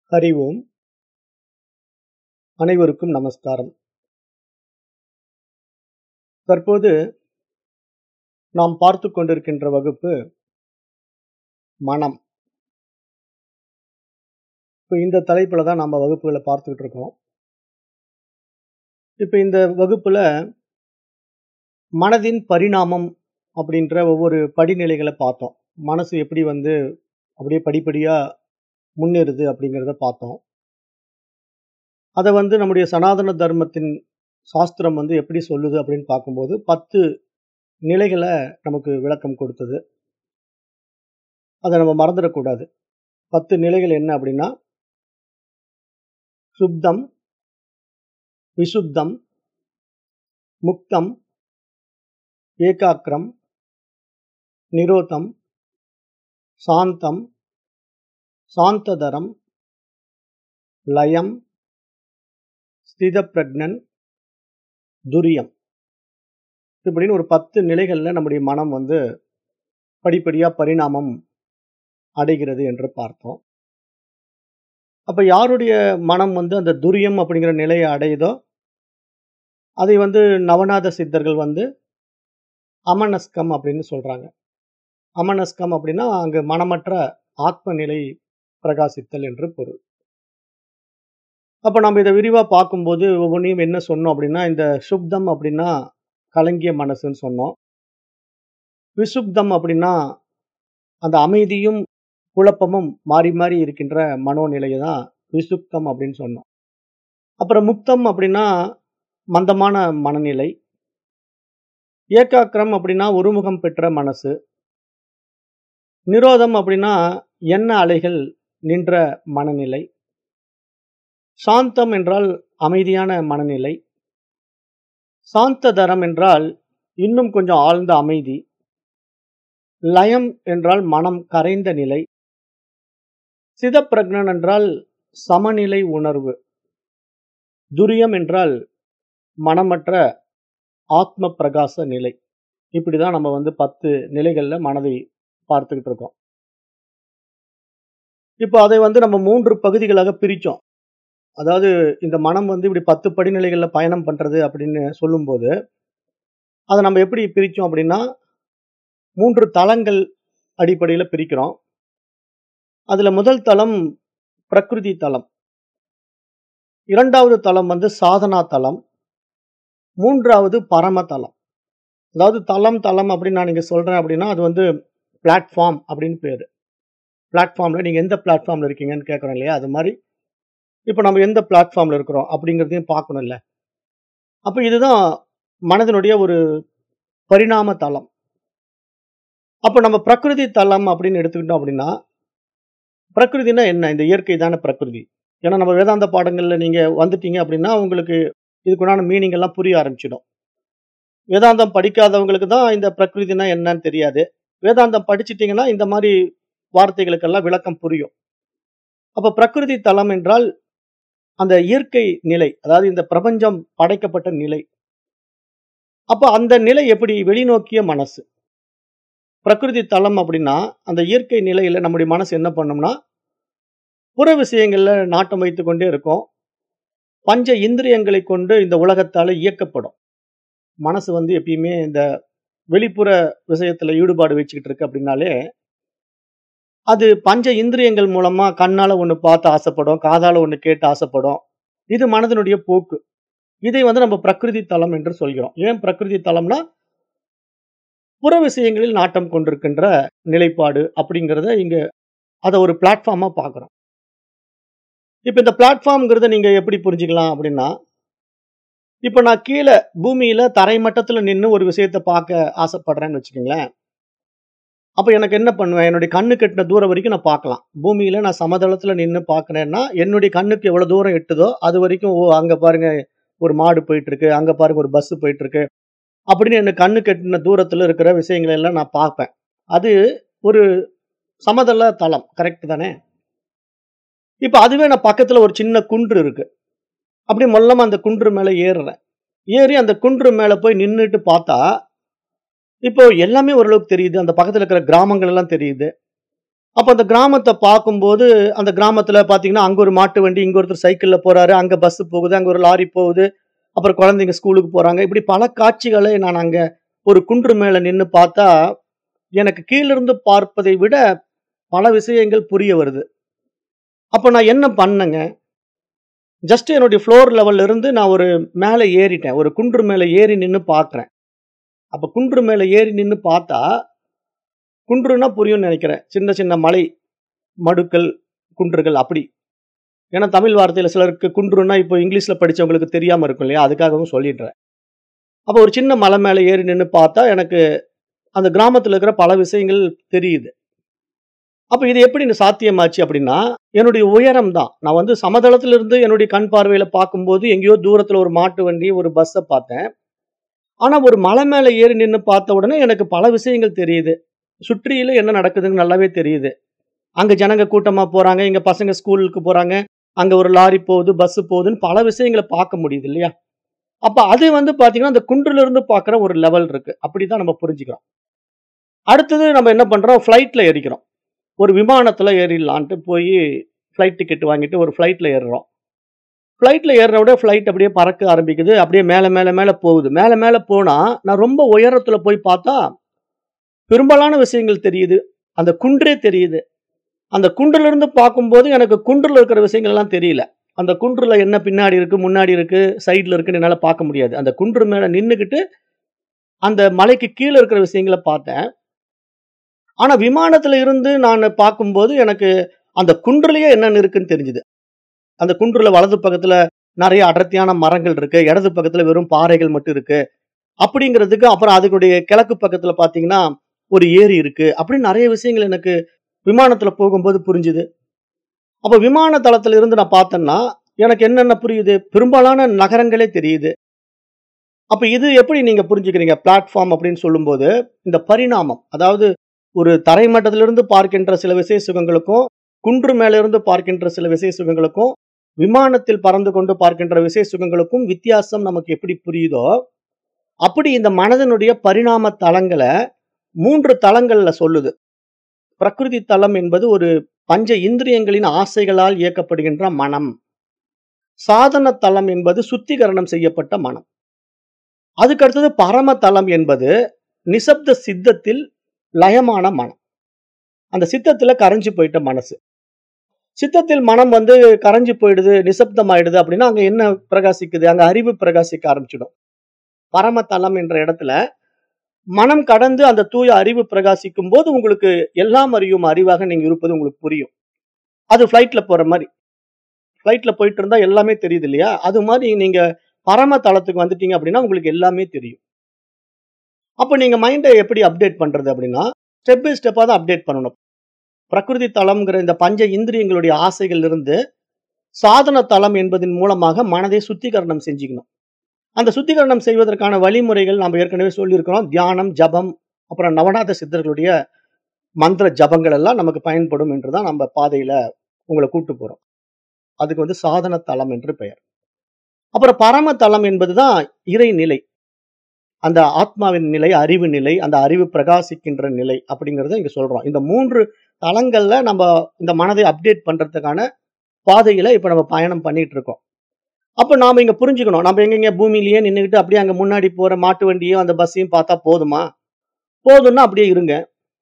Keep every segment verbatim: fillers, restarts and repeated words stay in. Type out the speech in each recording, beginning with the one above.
ஹரி ஓம். அனைவருக்கும் நமஸ்காரம். தற்போது நாம் பார்த்து கொண்டிருக்கின்ற வகுப்பு மனம். இப்போ இந்த தலைப்புல தான் நம்ம வகுப்புகளை பார்த்துக்கிட்டு இருக்கோம். இப்போ இந்த வகுப்புல மனதின் பரிணாமம் அப்படின்ற ஒவ்வொரு படிநிலைகளை பார்த்தோம். மனசு எப்படி வந்து அப்படியே படிப்படியா முன்னேறுது அப்படிங்கிறத பார்த்தோம். அதை வந்து நம்முடைய சனாதன தர்மத்தின் சாஸ்திரம் வந்து எப்படி சொல்லுது அப்படின்னு பார்க்கும்போது பத்து நிலைகளை நமக்கு விளக்கம் கொடுத்தது. அதை நம்ம மறந்துடக்கூடாது. பத்து நிலைகள் என்ன அப்படின்னா, சுப்தம், விசுப்தம், முக்தம், ஏகாக்கிரம், நிரோதம், சாந்தம், சாந்ததரம், லயம், ஸ்திதப்பிரக்ஞன், துரியம். இப்படின்னு ஒரு பத்து நிலைகள்ல நம்முடைய மனம் வந்து படிப்படியா பரிணாமம் அடைகிறது என்று பார்த்தோம். அப்ப யாருடைய மனம் வந்து அந்த துரியம் அப்படிங்கிற நிலையை அடையுதோ அதை வந்து நவநாத சித்தர்கள் வந்து அமனஸ்கம் அப்படின்னு சொல்றாங்க. அமனஸ்கம் அப்படின்னா அங்கு மனமற்ற ஆத்ம நிலை பிரகாசித்தல் என்று பொருள். அப்ப நம்ம இதை விரிவா பார்க்கும்போது ஒவ்வொன்றையும் என்ன சொன்னோம் அப்படின்னா, இந்த சுப்தம் அப்படின்னா கலங்கிய மனசுன்னு சொன்னோம். விசுப்தம் அப்படின்னா அந்த அமைதியும் குழப்பமும் மாறி மாறி இருக்கின்ற மனோநிலையை தான் விசுப்தம் அப்படின்னு சொன்னோம். அப்புறம் முக்தம் அப்படின்னா மந்தமான மனநிலை. ஏகாக்கிரம் அப்படின்னா ஒருமுகம் பெற்ற மனசு. நிரோதம் அப்படின்னா எண்ண அலைகள் நின்ற மனநிலை. சாந்தம் என்றால் அமைதியான மனநிலை. சாந்ததரம் என்றால் இன்னும் கொஞ்சம் ஆழ்ந்த அமைதி. லயம் என்றால் மனம் கரைந்த நிலை. சிதப்பிரக்ஞன் என்றால் சமநிலை உணர்வு. துரியம் என்றால் மனமற்ற ஆத்ம பிரகாச நிலை. இப்படிதான் நம்ம வந்து பத்து நிலைகள்ல மனதை பார்த்துக்கிட்டு இருக்கோம். இப்போ அதை வந்து நம்ம மூன்று பகுதிகளாக பிரிச்சோம். அதாவது இந்த மனம் வந்து இப்படி பத்து படிநிலைகள்ல பயணம் பண்றது அப்படின்னு சொல்லும்போது அதை நம்ம எப்படி பிரிச்சோம் அப்படின்னா, மூன்று தளங்கள் அடிப்படையில் பிரிக்கிறோம். அதுல முதல் தளம் பிரகிருதி தளம், இரண்டாவது தளம் வந்து சாதனா தளம், மூன்றாவது பரம தளம். அதாவது தளம் தளம் அப்படின்னு நான் நீங்க சொல்றேன் அப்படின்னா அது வந்து பிளாட்ஃபார்ம் அப்படின்னு பேரு. பிளாட்ஃபார்ம்ல நீங்க எந்த பிளாட்ஃபார்ம்ல இருக்கீங்கன்னு கேட்கறோம் இல்லையா, அது மாதிரி இப்போ நம்ம எந்த பிளாட்ஃபார்ம்ல இருக்கிறோம் அப்படிங்கிறதையும் பார்க்கணும்ல. அப்ப இதுதான் மனதினுடைய ஒரு பரிணாம தளம். அப்ப நம்ம பிரகிருதி தளம் அப்படின்னு எடுத்துக்கிட்டோம் அப்படின்னா, பிரகிருதினா என்ன? இந்த இயற்கை தானே பிரகிருதி. ஏன்னா நம்ம வேதாந்த பாடங்கள்ல நீங்க வந்துட்டீங்க அப்படின்னா உங்களுக்கு இதுக்குண்டான மீனிங் எல்லாம் புரிய ஆரம்பிச்சிடும். வேதாந்தம் படிக்காதவங்களுக்கு தான் இந்த பிரகிருதினா என்னன்னு தெரியாது. வேதாந்தம் படிச்சிட்டீங்கன்னா இந்த மாதிரி வார்த்தைகளுக்கெல்லாம் விளக்கம் புரியும். அப்ப பிரகிருதி தளம் என்றால் அந்த இயற்கை நிலை, அதாவது இந்த பிரபஞ்சம் படைக்கப்பட்ட நிலை. அப்ப அந்த நிலை எப்படி? வெளிநோக்கிய மனசு. பிரகிருதி தளம் அப்படின்னா அந்த இயற்கை நிலையில நம்முடைய மனசு என்ன பண்ணும்னா, புற விஷயங்கள்ல நாட்டம் வைத்துக் கொண்டே இருக்கும். பஞ்ச இந்திரியங்களை கொண்டு இந்த உலகத்தால இயக்கப்படும். மனசு வந்து எப்பயுமே இந்த வெளிப்புற விஷயத்துல ஈடுபாடு வச்சுக்கிட்டு இருக்கு அப்படின்னாலே அது பஞ்ச இந்திரியங்கள் மூலமா கண்ணால ஒண்ணு பார்த்து ஆசைப்படும், காதால ஒண்ணு கேட்டு ஆசைப்படும். இது மனதினுடைய போக்கு. இதை வந்து நம்ம பிரகிருதி தளம் என்று சொல்கிறோம். ஏன் பிரகிருதி தளம்னா, புற விஷயங்களில் நாட்டம் கொண்டிருக்கின்ற நிலைப்பாடு அப்படிங்கிறத இங்க அதை ஒரு பிளாட்ஃபார்மா பார்க்கிறோம். இப்ப இந்த பிளாட்ஃபார்ம்ங்கிறத நீங்க எப்படி புரிஞ்சுக்கலாம் அப்படின்னா, இப்ப நான் கீழ பூமியில தரை மட்டத்துல நின்னு ஒரு விஷயத்தை பார்க்க ஆசைப்படுறேன்னு வச்சுக்கோங்களேன். அப்ப எனக்கு என்ன பண்ணுவேன்? என்னுடைய கண்ணு கெட்டின தூரம் வரைக்கும் நான் பார்க்கலாம். பூமியில நான் சமதளத்துல நின்னு பார்க்கிறேன்னா, என்னுடைய கண்ணுக்கு எவ்வளவு தூரம் எட்டுதோ அது வரைக்கும், ஓ அங்க பாருங்க ஒரு மாடு போயிட்டு இருக்கு, அங்க பாருங்க ஒரு பஸ் போயிட்டு இருக்கு அப்படின்னு எனக்கு கண்ணு கெட்டின தூரத்துல இருக்கிற விஷயங்களை எல்லாம் நான் பார்ப்பேன். அது ஒரு சமதள தளம். கரெக்ட் தானே? இப்ப அதுவே நான் பக்கத்துல ஒரு சின்ன குன்று இருக்கு. அப்படி மொல்லமா அந்த குன்று மேல ஏறுறேன். ஏறி அந்த குன்று மேல போய் நின்னுட்டு பார்த்தா, இப்போ எல்லாமே ஓரளவுக்கு தெரியுது. அந்த பக்கத்துல இருக்கிற கிராமங்கள் எல்லாம் தெரியுது. அப்ப அந்த கிராமத்த பார்க்கும்போது, அந்த கிராமத்துல பார்த்தீங்கன்னா, அங்க ஒரு மாட்டு வண்டி, இங்க ஒருத்தர் சைக்கிள்ல போறாரு, அங்க பஸ் போகுது, அங்க ஒரு லாரி போகுது. அப்புறம் குழந்தைங்க ஸ்கூலுக்கு போறாங்க. இப்படி பல காட்சிகளை நான் அங்க ஒரு குன்று மேல நின்னு பார்த்தா, எனக்கு கீழிருந்து பார்ப்பதை விட பல விஷயங்கள் புரிய வருது. அப்ப நான் என்ன பண்ணேங்க, ஜஸ்ட் என்னுடைய ஃப்ளோர் லெவல்ல இருந்து நான் ஒரு மேல ஏறிட்டேன். ஒரு குன்று மேல ஏறி நின்னு பார்க்கிறேன். அப்ப குன்று மேல ஏறி நின்னு பார்த்தா, குன்றுன்னா புரியும்னு நெனைக்கிறேன். சின்ன சின்ன மலை, மடுக்கள், குன்றுகள் அப்படி. ஏன்னா தமிழ் வார்த்தையில சிலருக்கு குன்றுன்னா இப்போ இங்கிலீஷ்ல படிச்சவங்களுக்கு தெரியாம இருக்கும் இல்லையா? அதுக்காகவும் சொல்லிடுறேன். அப்ப ஒரு சின்ன மலை மேல ஏறி நின்னு பார்த்தா, எனக்கு அந்த கிராமத்துல இருக்கிற பல விஷயங்கள் தெரியுது. அப்ப இது எப்படி இந்த சாத்தியமாச்சு அப்படின்னா, என்னுடைய உயரம் தான். நான் வந்து சமதளத்தில இருந்து என்னுடைய கண் பார்வையில பார்க்கும்போது, எங்கேயோ தூரத்துல ஒரு மாட்டு வண்டி, ஒரு பஸ்ஸ பார்த்தேன். ஆனா ஒரு மலை மேல ஏறி நின்னு பார்த்த உடனே எனக்கு பல விஷயங்கள் தெரியுது. சுற்றிலும் என்ன நடக்குதுன்னு நல்லாவே தெரியுது. அங்க ஜனங்க கூட்டமா போறாங்க, இங்க பசங்க ஸ்கூலுக்கு போறாங்க, அங்க ஒரு லாரி போகுது, பஸ் போகுதுன்னு பல விஷயங்கள பார்க்க முடியுது இல்லையா? அப்ப அது வந்து பார்த்தீங்கன்னா, அந்த குன்றுல இருந்து பார்க்குற ஒரு லெவல் இருக்கு. அப்படிதான் நம்ம புரிஞ்சுக்கிறோம். அடுத்தது நம்ம என்ன பண்றோம், ஃப்ளைட்ல ஏறிக்கிறோம். ஒரு விமானத்துல ஏறிடலான்ட்டு போயி ஃப்ளைட் டிக்கெட் வாங்கிட்டு ஒரு ஃப்ளைட்ல ஏறுறோம். ஃப்ளைட்ல ஏறுன உடனே ஃப்ளைட் அப்படியே பறக்க ஆரம்பிக்குது. அப்படியே மேல, மேல, மேல போகுது. மேல, மேல போனா, நான் ரொம்ப உயரத்துல போய் பார்த்தா, பெரும்பாலான விஷயங்கள் தெரியுது. அந்த குன்றே தெரியுது. அந்த குன்றுல இருந்து பார்க்கும்போது எனக்கு குன்றுல இருக்கிற விஷயங்கள் எல்லாம் தெரியல. அந்த குன்றுல என்ன பின்னாடி இருக்கு, முன்னாடி இருக்கு, சைடுல இருக்குன்னு என்னால பார்க்க முடியாது. அந்த குன்று மேல நின்னுகிட்டு, அந்த மலைக்கு கீழ இருக்கிற விஷயங்கள பார்த்தேன். ஆனா விமானத்துல இருந்து நானு பார்க்கும்போது, எனக்கு அந்த குன்றுலயே என்னென்ன இருக்குன்னு தெரிஞ்சுது. அந்த குன்றுல வலது பக்கத்துல நெறைய அடர்த்தியான மரங்கள் இருக்கு. இடது பக்கத்துல வெறும் பாறைகள் மட்டும் இருக்கு. அப்படிங்கிறதுக்கு அப்புறம் அதனுடைய கிழக்கு பக்கத்துல பார்த்தீங்கன்னா, ஒரு ஏரி இருக்கு. அப்படின்னு நெறைய விஷயங்கள் எனக்கு விமானத்துல போகும்போது புரிஞ்சுது. அப்ப விமான தளத்துல இருந்து நான் பார்த்தேன்னா, எனக்கு என்னென்ன புரியுது? பெரும்பாலான நகரங்களே தெரியுது. அப்ப இது எப்படி நீங்க புரிஞ்சுக்கிறீங்க? பிளாட்ஃபார்ம் அப்படின்னு சொல்லும்போது, இந்த பரிணாமம். அதாவது ஒரு தரை மட்டத்திலிருந்து பார்க்கின்ற சில விசேஷ சுகங்களுக்கும், குன்று மேல இருந்து பார்க்கின்ற சில விசேஷ சுகங்களுக்கும், விமானத்தில் பறந்து கொண்டு பார்க்கின்ற விசேஷ சுகங்களுக்கும் வித்தியாசம் நமக்கு எப்படி புரியுதோ, அப்படி இந்த மனதினுடைய பரிணாம தளங்கள மூன்று தளங்கள்ல சொல்லுது. பிரகிருதி தளம் என்பது ஒரு பஞ்ச இந்திரியங்களின் ஆசைகளால் இயக்கப்படுகின்ற மனம். சாதன தளம் என்பது சுத்திகரணம் செய்யப்பட்ட மனம். அதுக்கு அடுத்தது பரம தளம் என்பது நிசப்த சித்தத்தில் லயமான மனம். அந்த சித்தத்துல கரைஞ்சு போயிட்ட மனசு. சித்தத்தில் மனம் வந்து கரைஞ்சு போயிடுது, நிசப்தம் ஆயிடுது அப்படின்னா, அங்க என்ன பிரகாசிக்குது? அங்க அறிவு பிரகாசிக்க ஆரம்பிச்சிடும். பரம தளம் என்ற இடத்துல மனம் கடந்து அந்த தூய அறிவு பிரகாசிக்கும்போது, உங்களுக்கு எல்லாம் அறியும் அறிவாக நீங்க இருப்பது உங்களுக்கு புரியும். அது ஃப்ளைட்ல போற மாரி. ஃப்ளைட்ல போயிட்டு இருந்தா எல்லாமே தெரியுது இல்லையா? அது மாரி நீங்க பரம தளத்துக்கு வந்துட்டீங்க அப்படின்னா, உங்களுக்கு எல்லாமே தெரியும். அப்ப நீங்க மைண்ட எப்படி அப்டேட் பண்றது அப்படின்னா, ஸ்டெப் பை ஸ்டெப்பா தான் அப்டேட் பண்ணணும். பிரகிருதி தளம்ங்கிற இந்த பஞ்ச இந்திரியங்களுடைய ஆசைகள்ல இருந்து, சாதன தளம் என்பதின் மூலமாக மனதை சுத்திகரணம் செஞ்சுக்கணும். அந்த சுத்திகரணம் செய்வதற்கான வழிமுறைகள் நாம ஏற்கனவே சொல்லியிருக்கிறோம். தியானம், ஜபம், அப்புறம் நவநாத சித்தர்களுடைய மந்திர ஜபங்கள் எல்லாம் நமக்கு பயன்படும் என்று தான் நம்ம பாதையில உங்கள கூட்டு போறோம். அதுக்கு வந்து சாதன தளம் என்று பெயர். அப்புறம் பரம தளம் என்பதுதான் இறைநிலை. அந்த ஆத்மாவின் நிலை, அறிவு நிலை, அந்த அறிவு பிரகாசிக்கின்ற நிலை அப்படிங்கிறத இங்க சொல்றோம். இந்த மூன்று தளங்கள்ல நம்ம இந்த மனதை அப்டேட் பண்றதுக்கான பாதையில இப்ப நம்ம பயணம் பண்ணிட்டு இருக்கோம். அப்ப நாம இங்க புரிஞ்சுக்கணும். நம்ம எங்கேங்க பூமியிலேயே நின்னுகிட்டு அப்படியே அங்க முன்னாடி போற மாட்டு வண்டியும், அந்த பஸ்ஸையும் பார்த்தா போதுமா? போதும்னா அப்படியே இருங்க.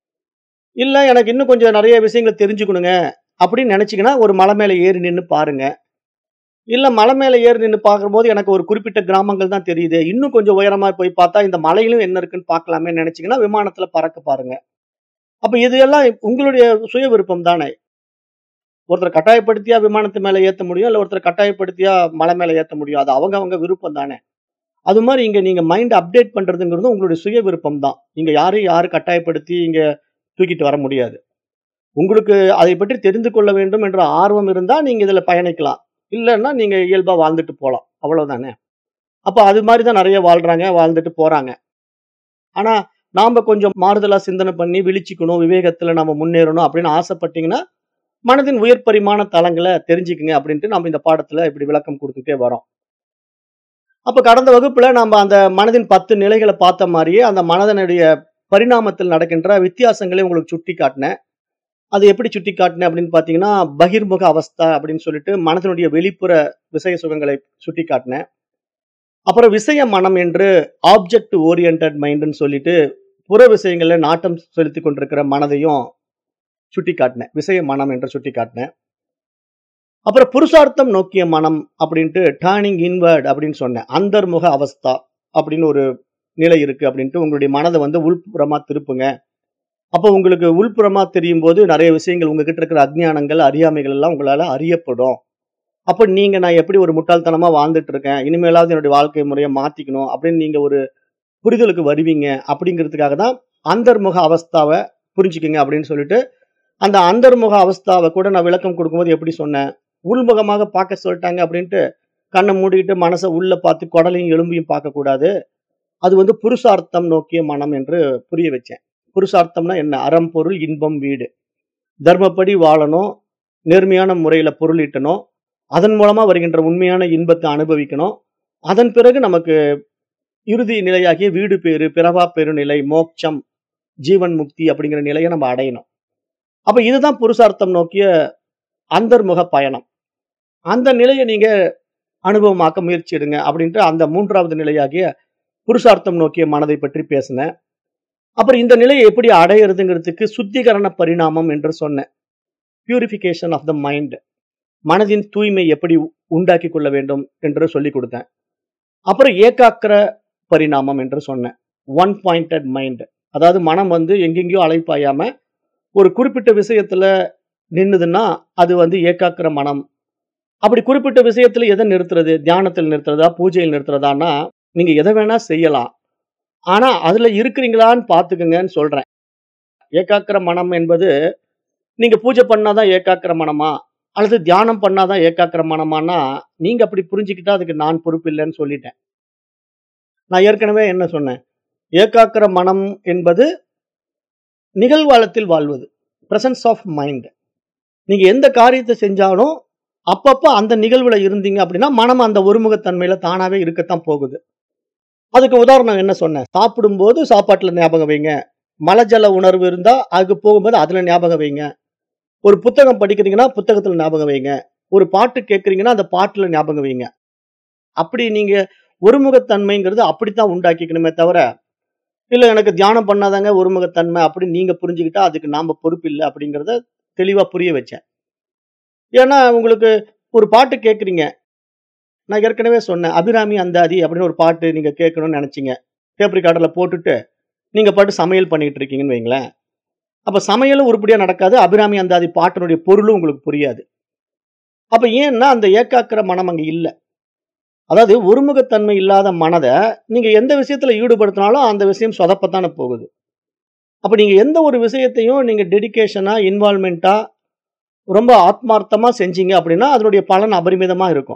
இல்ல எனக்கு இன்னும் கொஞ்சம் நெறைய விஷயங்கள தெரிஞ்சுக்கணுங்க அப்படின்னு நெனச்சீங்கன்னா, ஒரு மலை மேல ஏறி நின்னு பாருங்க. இல்ல மலை மேல ஏறி நின்னு பார்க்கும்போது எனக்கு ஒரு குறிப்பிட்ட கிராமங்கள் தான் தெரியுது. இன்னும் கொஞ்சம் உயரமா போய் பார்த்தா இந்த மலையிலும் என்ன இருக்குன்னு பார்க்கலாமேன்னு நெனச்சீங்கன்னா, விமானத்துல பறக்க பாருங்க. அப்ப இது எல்லாம் உங்களுடைய சுய விருப்பம் தானே. ஒருத்தர கட்டாயப்படுத்தியா விமானத்து மேல ஏத்த முடியும். இல்ல ஒருத்தர கட்டாயப்படுத்தியா மலை மேல ஏத்த முடியும். அது அவங்க அவங்க விருப்பம் தானே. அது மாரி இங்க நீங்க மைண்ட் அப்டேட் பண்றதுங்கிறது உங்களுடைய சுய விருப்பம் தான். இங்க யாரையும் யாரும் கட்டாயப்படுத்தி இங்க தூக்கிட்டு வர முடியாது. உங்களுக்கு அதை பற்றி தெரிந்து கொள்ள வேண்டும் என்ற ஆர்வம் இருந்தா நீங்க இதுல பயணிக்கலாம். இல்லன்னா நீங்க இயல்பா வாழ்ந்துட்டு போலாம். அவ்வளவுதானே. அப்ப அது மாரி தான் நெறைய வாழ்றாங்க, வாழ்ந்துட்டு போறாங்க. ஆனா, நாம கொஞ்சம் மாறுதலா சிந்தனை பண்ணி விழிச்சுக்கணும், விவேகத்துல நம்ம முன்னேறணும் அப்படின்னு ஆசைப்பட்டீங்கன்னா, மனதின் உயர் பரிமாண தளங்கள தெரிஞ்சுக்குங்க அப்படின்ட்டு நம்ம இந்த பாடத்துல இப்படி விளக்கம் குடுத்துட்டே வரோம். அப்ப கடந்த வகுப்புல நாம அந்த மனதின் பத்து நிலைகள பார்த்த மாரியே, அந்த மனதனுடைய பரிணாமத்தில் நடக்கின்ற வித்தியாசங்களை உங்களுக்கு சுட்டிக்காட்டினேன். அது எப்படி சுட்டி காட்டினேன் அப்படின்னு பார்த்தீங்கன்னா, பகிர்முக அவஸ்தா அப்படின்னு சொல்லிட்டு மனதினுடைய வெளிப்புற விஷய சுகங்களை சுட்டி காட்டினேன். அப்புறம் விஷய மனம் என்று ஆப்ஜெக்ட் ஓரியன்டட் மைண்ட்ன்னு சொல்லிட்டு புற விஷயங்கள்ல நாட்டம் செலுத்திக் கொண்டிருக்கிற மனதையும் சுட்டி காட்டினேன். விஷய மனம் என்று சுட்டி காட்டினேன். அப்புறம் புருஷார்த்தம் நோக்கிய மனம் அப்படின்ட்டு டர்னிங் இன்வர்ட் அப்படின்னு சொன்னேன். அந்தர்முக அவஸ்தா அப்படின்னு ஒரு நிலை இருக்கு அப்படின்ட்டு உங்களுடைய மனதை வந்து உள்புறமா திருப்புங்க. அப்போ உங்களுக்கு உள்புறமா தெரியும் போது நிறைய விஷயங்கள் உங்ககிட்ட இருக்கிற அஜ்ஞானங்கள், அறியாமைகள் எல்லாம் உங்களால அறியப்படும். அப்ப நீங்க நான் எப்படி ஒரு முட்டாள்தனமா வாழ்ந்துட்டு இருக்கேன், இனிமேலாவது என்னுடைய வாழ்க்கை முறையை மாத்திக்கணும் அப்படின்னு நீங்க ஒரு புரிதலுக்கு வருவீங்க அப்படிங்கிறதுக்காக தான் அந்தர்முக அவஸ்தாவை புரிஞ்சுக்குங்க அப்படின்னு சொல்லிட்டு, அந்த அந்தர்முக அவஸ்தாவை கூட நான் விளக்கம் கொடுக்கும்போது எப்படி சொன்னேன், உள்முகமாக பார்க்க சொல்லிட்டாங்க அப்படின்ட்டு கண்ணை மூடிட்டு மனசை உள்ள பார்த்து குடலையும் எலும்பையும் பார்க்கக்கூடாது. அது வந்து புருஷார்த்தம் நோக்கிய மனம் என்று புரிய வச்சேன். புருஷார்த்தம்னா என்ன? அறம், பொருள், இன்பம், வீடு. தர்மப்படி வாழணும், நேர்மையான முறையில பொருள் ஈட்டணும், அதன் மூலமா வருகின்ற உண்மையான இன்பத்தை அனுபவிக்கணும். அதன் பிறகு நமக்கு இறுதி நிலையாகிய வீடு பேறு, பிறவா பெருநிலை, மோட்சம், ஜீவன் முக்தி அப்படிங்கிற நிலையை நம்ம அடையணும். அப்ப இதுதான் புருஷார்த்தம் நோக்கிய அந்தர்முக பயணம். அந்த நிலையை நீங்க அனுபவமாக்க முயற்சி எடுங்க அப்படின்ட்டு அந்த மூன்றாவது நிலையாகிய புருஷார்த்தம் நோக்கிய மனதை பற்றி பேசினேன். அப்புறம் இந்த நிலையை எப்படி அடையிறதுங்கிறதுக்கு சுத்திகரண பரிணாமம் என்று சொன்னேன். Purification of the mind. மனதின் தூய்மை எப்படி உண்டாக்கி கொள்ள வேண்டும் என்று சொல்லிக் கொடுத்தேன். அப்புறம் ஏகாக்கிர பரிணாமம் என்று சொன்னேன். One pointed mind. அதாவது மனம் வந்து எங்கெங்கேயோ அலைப்பாயாம ஒரு குறிப்பிட்ட விஷயத்துல நின்னுதுன்னா அது வந்து ஏகாக்கிர மனம். அப்படி குறிப்பிட்ட விஷயத்துல எதை நிறுத்துறது? தியானத்தில் நிறுத்துறதா, பூஜையில் நிறுத்துறதான்னா நீங்க எதை வேணா செய்யலாம். ஆனா அதுல இருக்கிறீங்களான்னு பாத்துக்குங்கன்னு சொல்றேன். ஏகாக்கிர மனம் என்பது நீங்க பூஜை பண்ணாதான் ஏகாக்கிர மனமா, அல்லது தியானம் பண்ணாதான் ஏகாக்கிர மனமானா நீங்க அப்படி புரிஞ்சுக்கிட்டா அதுக்கு நான் பொறுப்பு இல்லைன்னு சொல்லிட்டேன். நான் ஏற்கனவே என்ன சொன்னேன்? ஏகாக்கிர மனம் என்பது நிகழ்காலத்தில் வாழ்வது. Presence of mind. நீங்க எந்த காரியத்தை செஞ்சாலும் அப்பப்ப அந்த நிகழ்வுல இருந்தீங்க அப்படின்னா மனம் அந்த ஒருமுகத்தன்மையில தானாவே இருக்கத்தான் போகுது. அதுக்கு உதாரணம் என்ன சொன்னேன்? சாப்பிடும்போது சாப்பாட்டுல ஞாபகம் வைங்க. மலஜல உணர்வு இருந்தா அதுக்கு போகும்போது அதுல ஞாபகம் வைங்க. ஒரு புத்தகம் படிக்கிறீங்கன்னா புத்தகத்துல ஞாபகம் வைங்க. ஒரு பாட்டு கேட்கறீங்கன்னா அந்த பாட்டுல ஞாபகம் வைங்க. அப்படி நீங்க ஒருமுகத்தன்மைங்கிறது அப்படித்தான் உண்டாக்கிக்கணுமே தவிர, இல்ல எனக்கு தியானம் பண்ணாதாங்க ஒருமுகத்தன்மை அப்படின்னு நீங்க புரிஞ்சுக்கிட்டா அதுக்கு நாம பொறுப்பு இல்ல அப்படிங்கிறத தெளிவா புரிய வச்சேன். ஏன்னா உங்களுக்கு ஒரு பாட்டு கேட்கறீங்க. நான் ஏற்கனவே சொன்னேன். அபிராமி அந்தாதி அப்படின்னு ஒரு பாட்டு நீங்க கேட்கணும்னு நினைச்சீங்க. டேப் ரெக்கார்டர்ல போட்டுட்டு நீங்க பாட்டு சமையல் பண்ணிட்டு இருக்கீங்கன்னு வைங்களேன். அப்ப சமையலும் உருப்படியா நடக்காது. அபிராமி அந்தாதி பாட்டினுடைய பொருளும் உங்களுக்கு புரியாது. அப்ப ஏன்னா அந்த ஏகாக்கிர மனம் அங்க இல்ல. அதாவது ஒருமுகத்தன்மை இல்லாத மனத நீங்க எந்த விஷயத்துல ஈடுபடுத்தினாலும் அந்த விஷயம் சொதப்பத்தானே போகுது. அப்ப நீங்க எந்த ஒரு விஷயத்தையும் நீங்க டெடிகேஷனா, இன்வால்வ்மென்ட்டா ரொம்ப ஆத்மார்த்தமா செஞ்சீங்க அப்படின்னா அதனுடைய பலன் அபரிமிதமா இருக்கும்.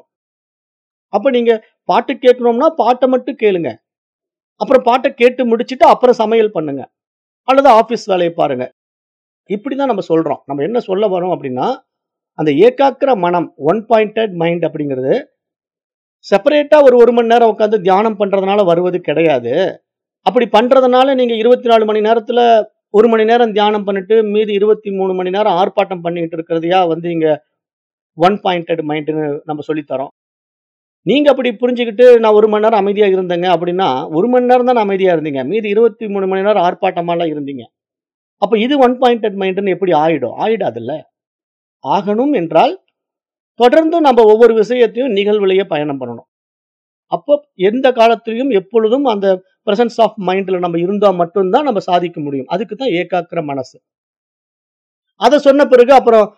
அப்ப நீங்க பாட்டு கேட்கணும்னா பாட்டை மட்டும் கேளுங்க. அப்புறம் பாட்டை கேட்டு முடிச்சுட்டு அப்புறம் சமையல் பண்ணுங்க. அல்லது ஆபீஸ் வேலையை பாருங்க. இப்படிதான் நம்ம சொல்றோம். நம்ம என்ன சொல்ல வரோம் அப்படின்னா, அந்த ஏகாக்கிர மனம், ஒன் பாயிண்டட் மைண்ட் அப்படிங்கிறது செப்பரேட்டா ஒரு 1 மணி நேரம் உட்கார்ந்து தியானம் பண்றதுனால வருவது கிடையாது. அப்படி பண்றதுனால நீங்க இருபத்தி நான்கு மணி நேரத்துல ஒரு மணி நேரம் தியானம் பண்ணிட்டு மீதி இருபத்தி மூன்று மணி நேரம் ஆர்ப்பாட்டம் பண்ணிட்டு இருக்கிறதையா வந்து இங்க ஒன் பாயிண்டட் மைண்ட்ன்னு நம்ம சொல்லி தரோம். நீங்க அப்படி புரிஞ்சுகிட்டு நான் ஒரு மணி நேரம் அமைதியா இருந்தேங்க அப்படின்னா, ஒரு மணி நேரம் தான் அமைதியா இருந்தீங்க. மீதி இருபத்தி மூன்று மணி நேரம் ஆர்ப்பாட்டமாலாம் இருந்தீங்க. அப்ப இது ஒன் பாயிண்டட் மைண்ட்ன்னு எப்படி ஆயிடும்? ஆயிடாதுல்ல. ஆகணும் என்றால் தொடர்ந்து நம்ம ஒவ்வொரு விஷயத்தையும் நிகழ்விலேயே பயணம் பண்ணணும். அப்போ எந்த காலத்திலும் எப்பொழுதும் அந்த பிரசன்ஸ் ஆஃப் மைண்ட்ல நம்ம இருந்தா மட்டும் தான் நம்ம சாதிக்க முடியும். அதுக்கு தான் ஏகாக்கிர மனசு. அத சொன்ன பிறகு அப்புறம்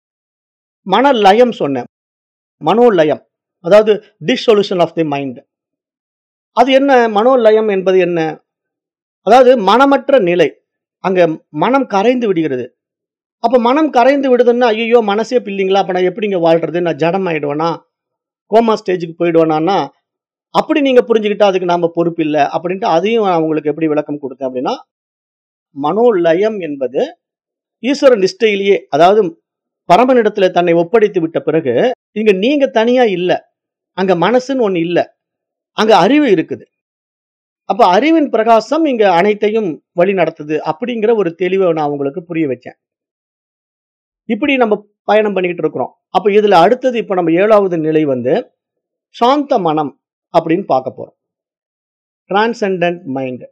மனலயம் சொன்னேன். மனோலயம். அதாவது டிசொல்யூஷன் ஆஃப் தி மைண்ட். அது என்ன? மனோலயம் என்பது என்ன? அதாவது மனமற்ற நிலை. அங்க மனம் கரைந்து விடுகிறது. அப்ப மனம் கரைந்து விடுதுன்னா, ஐயையோ! மனசே இல்லீங்களா? அப்ப நான் எப்படிங்க வாழ்றது? நான் ஜடம் ஆயிடுவேனா? கோமா ஸ்டேஜ்க்கு போயிடுவேனான்னா, அப்படி நீங்க புரிஞ்சுக்கிட்டா அதுக்கு நாம பொறுப்பு இல்ல. அப்படின்ட்டு அதையும் நான் உங்களுக்கு எப்படி விளக்கம் கொடுத்தேன் அப்படின்னா, மனோலயம் என்பது ஈஸ்வர நிஷ்டையிலேயே, அதாவது பரமனிடத்துல தன்னை ஒப்படைத்து விட்ட பிறகு, இங்க நீங்க தனியா இல்ல. அங்க மனசுன்னு ஒண்ணு இல்ல. அங்க அறிவு இருக்குது. அப்ப அறிவின் பிரகாசம் இங்க அனைத்தையும் வழி நடத்துது. அப்படிங்கிற ஒரு தெளிவை நான் உங்களுக்கு புரிய வச்சேன். இப்படி நம்ம பயணம் பண்ணிக்கிட்டு இருக்கிறோம். அப்ப இதுல அடுத்தது இப்ப நம்ம ஏழாவது நிலை வந்து சாந்த மனம் அப்படின்னு பார்க்க போறோம். Transcendent mind.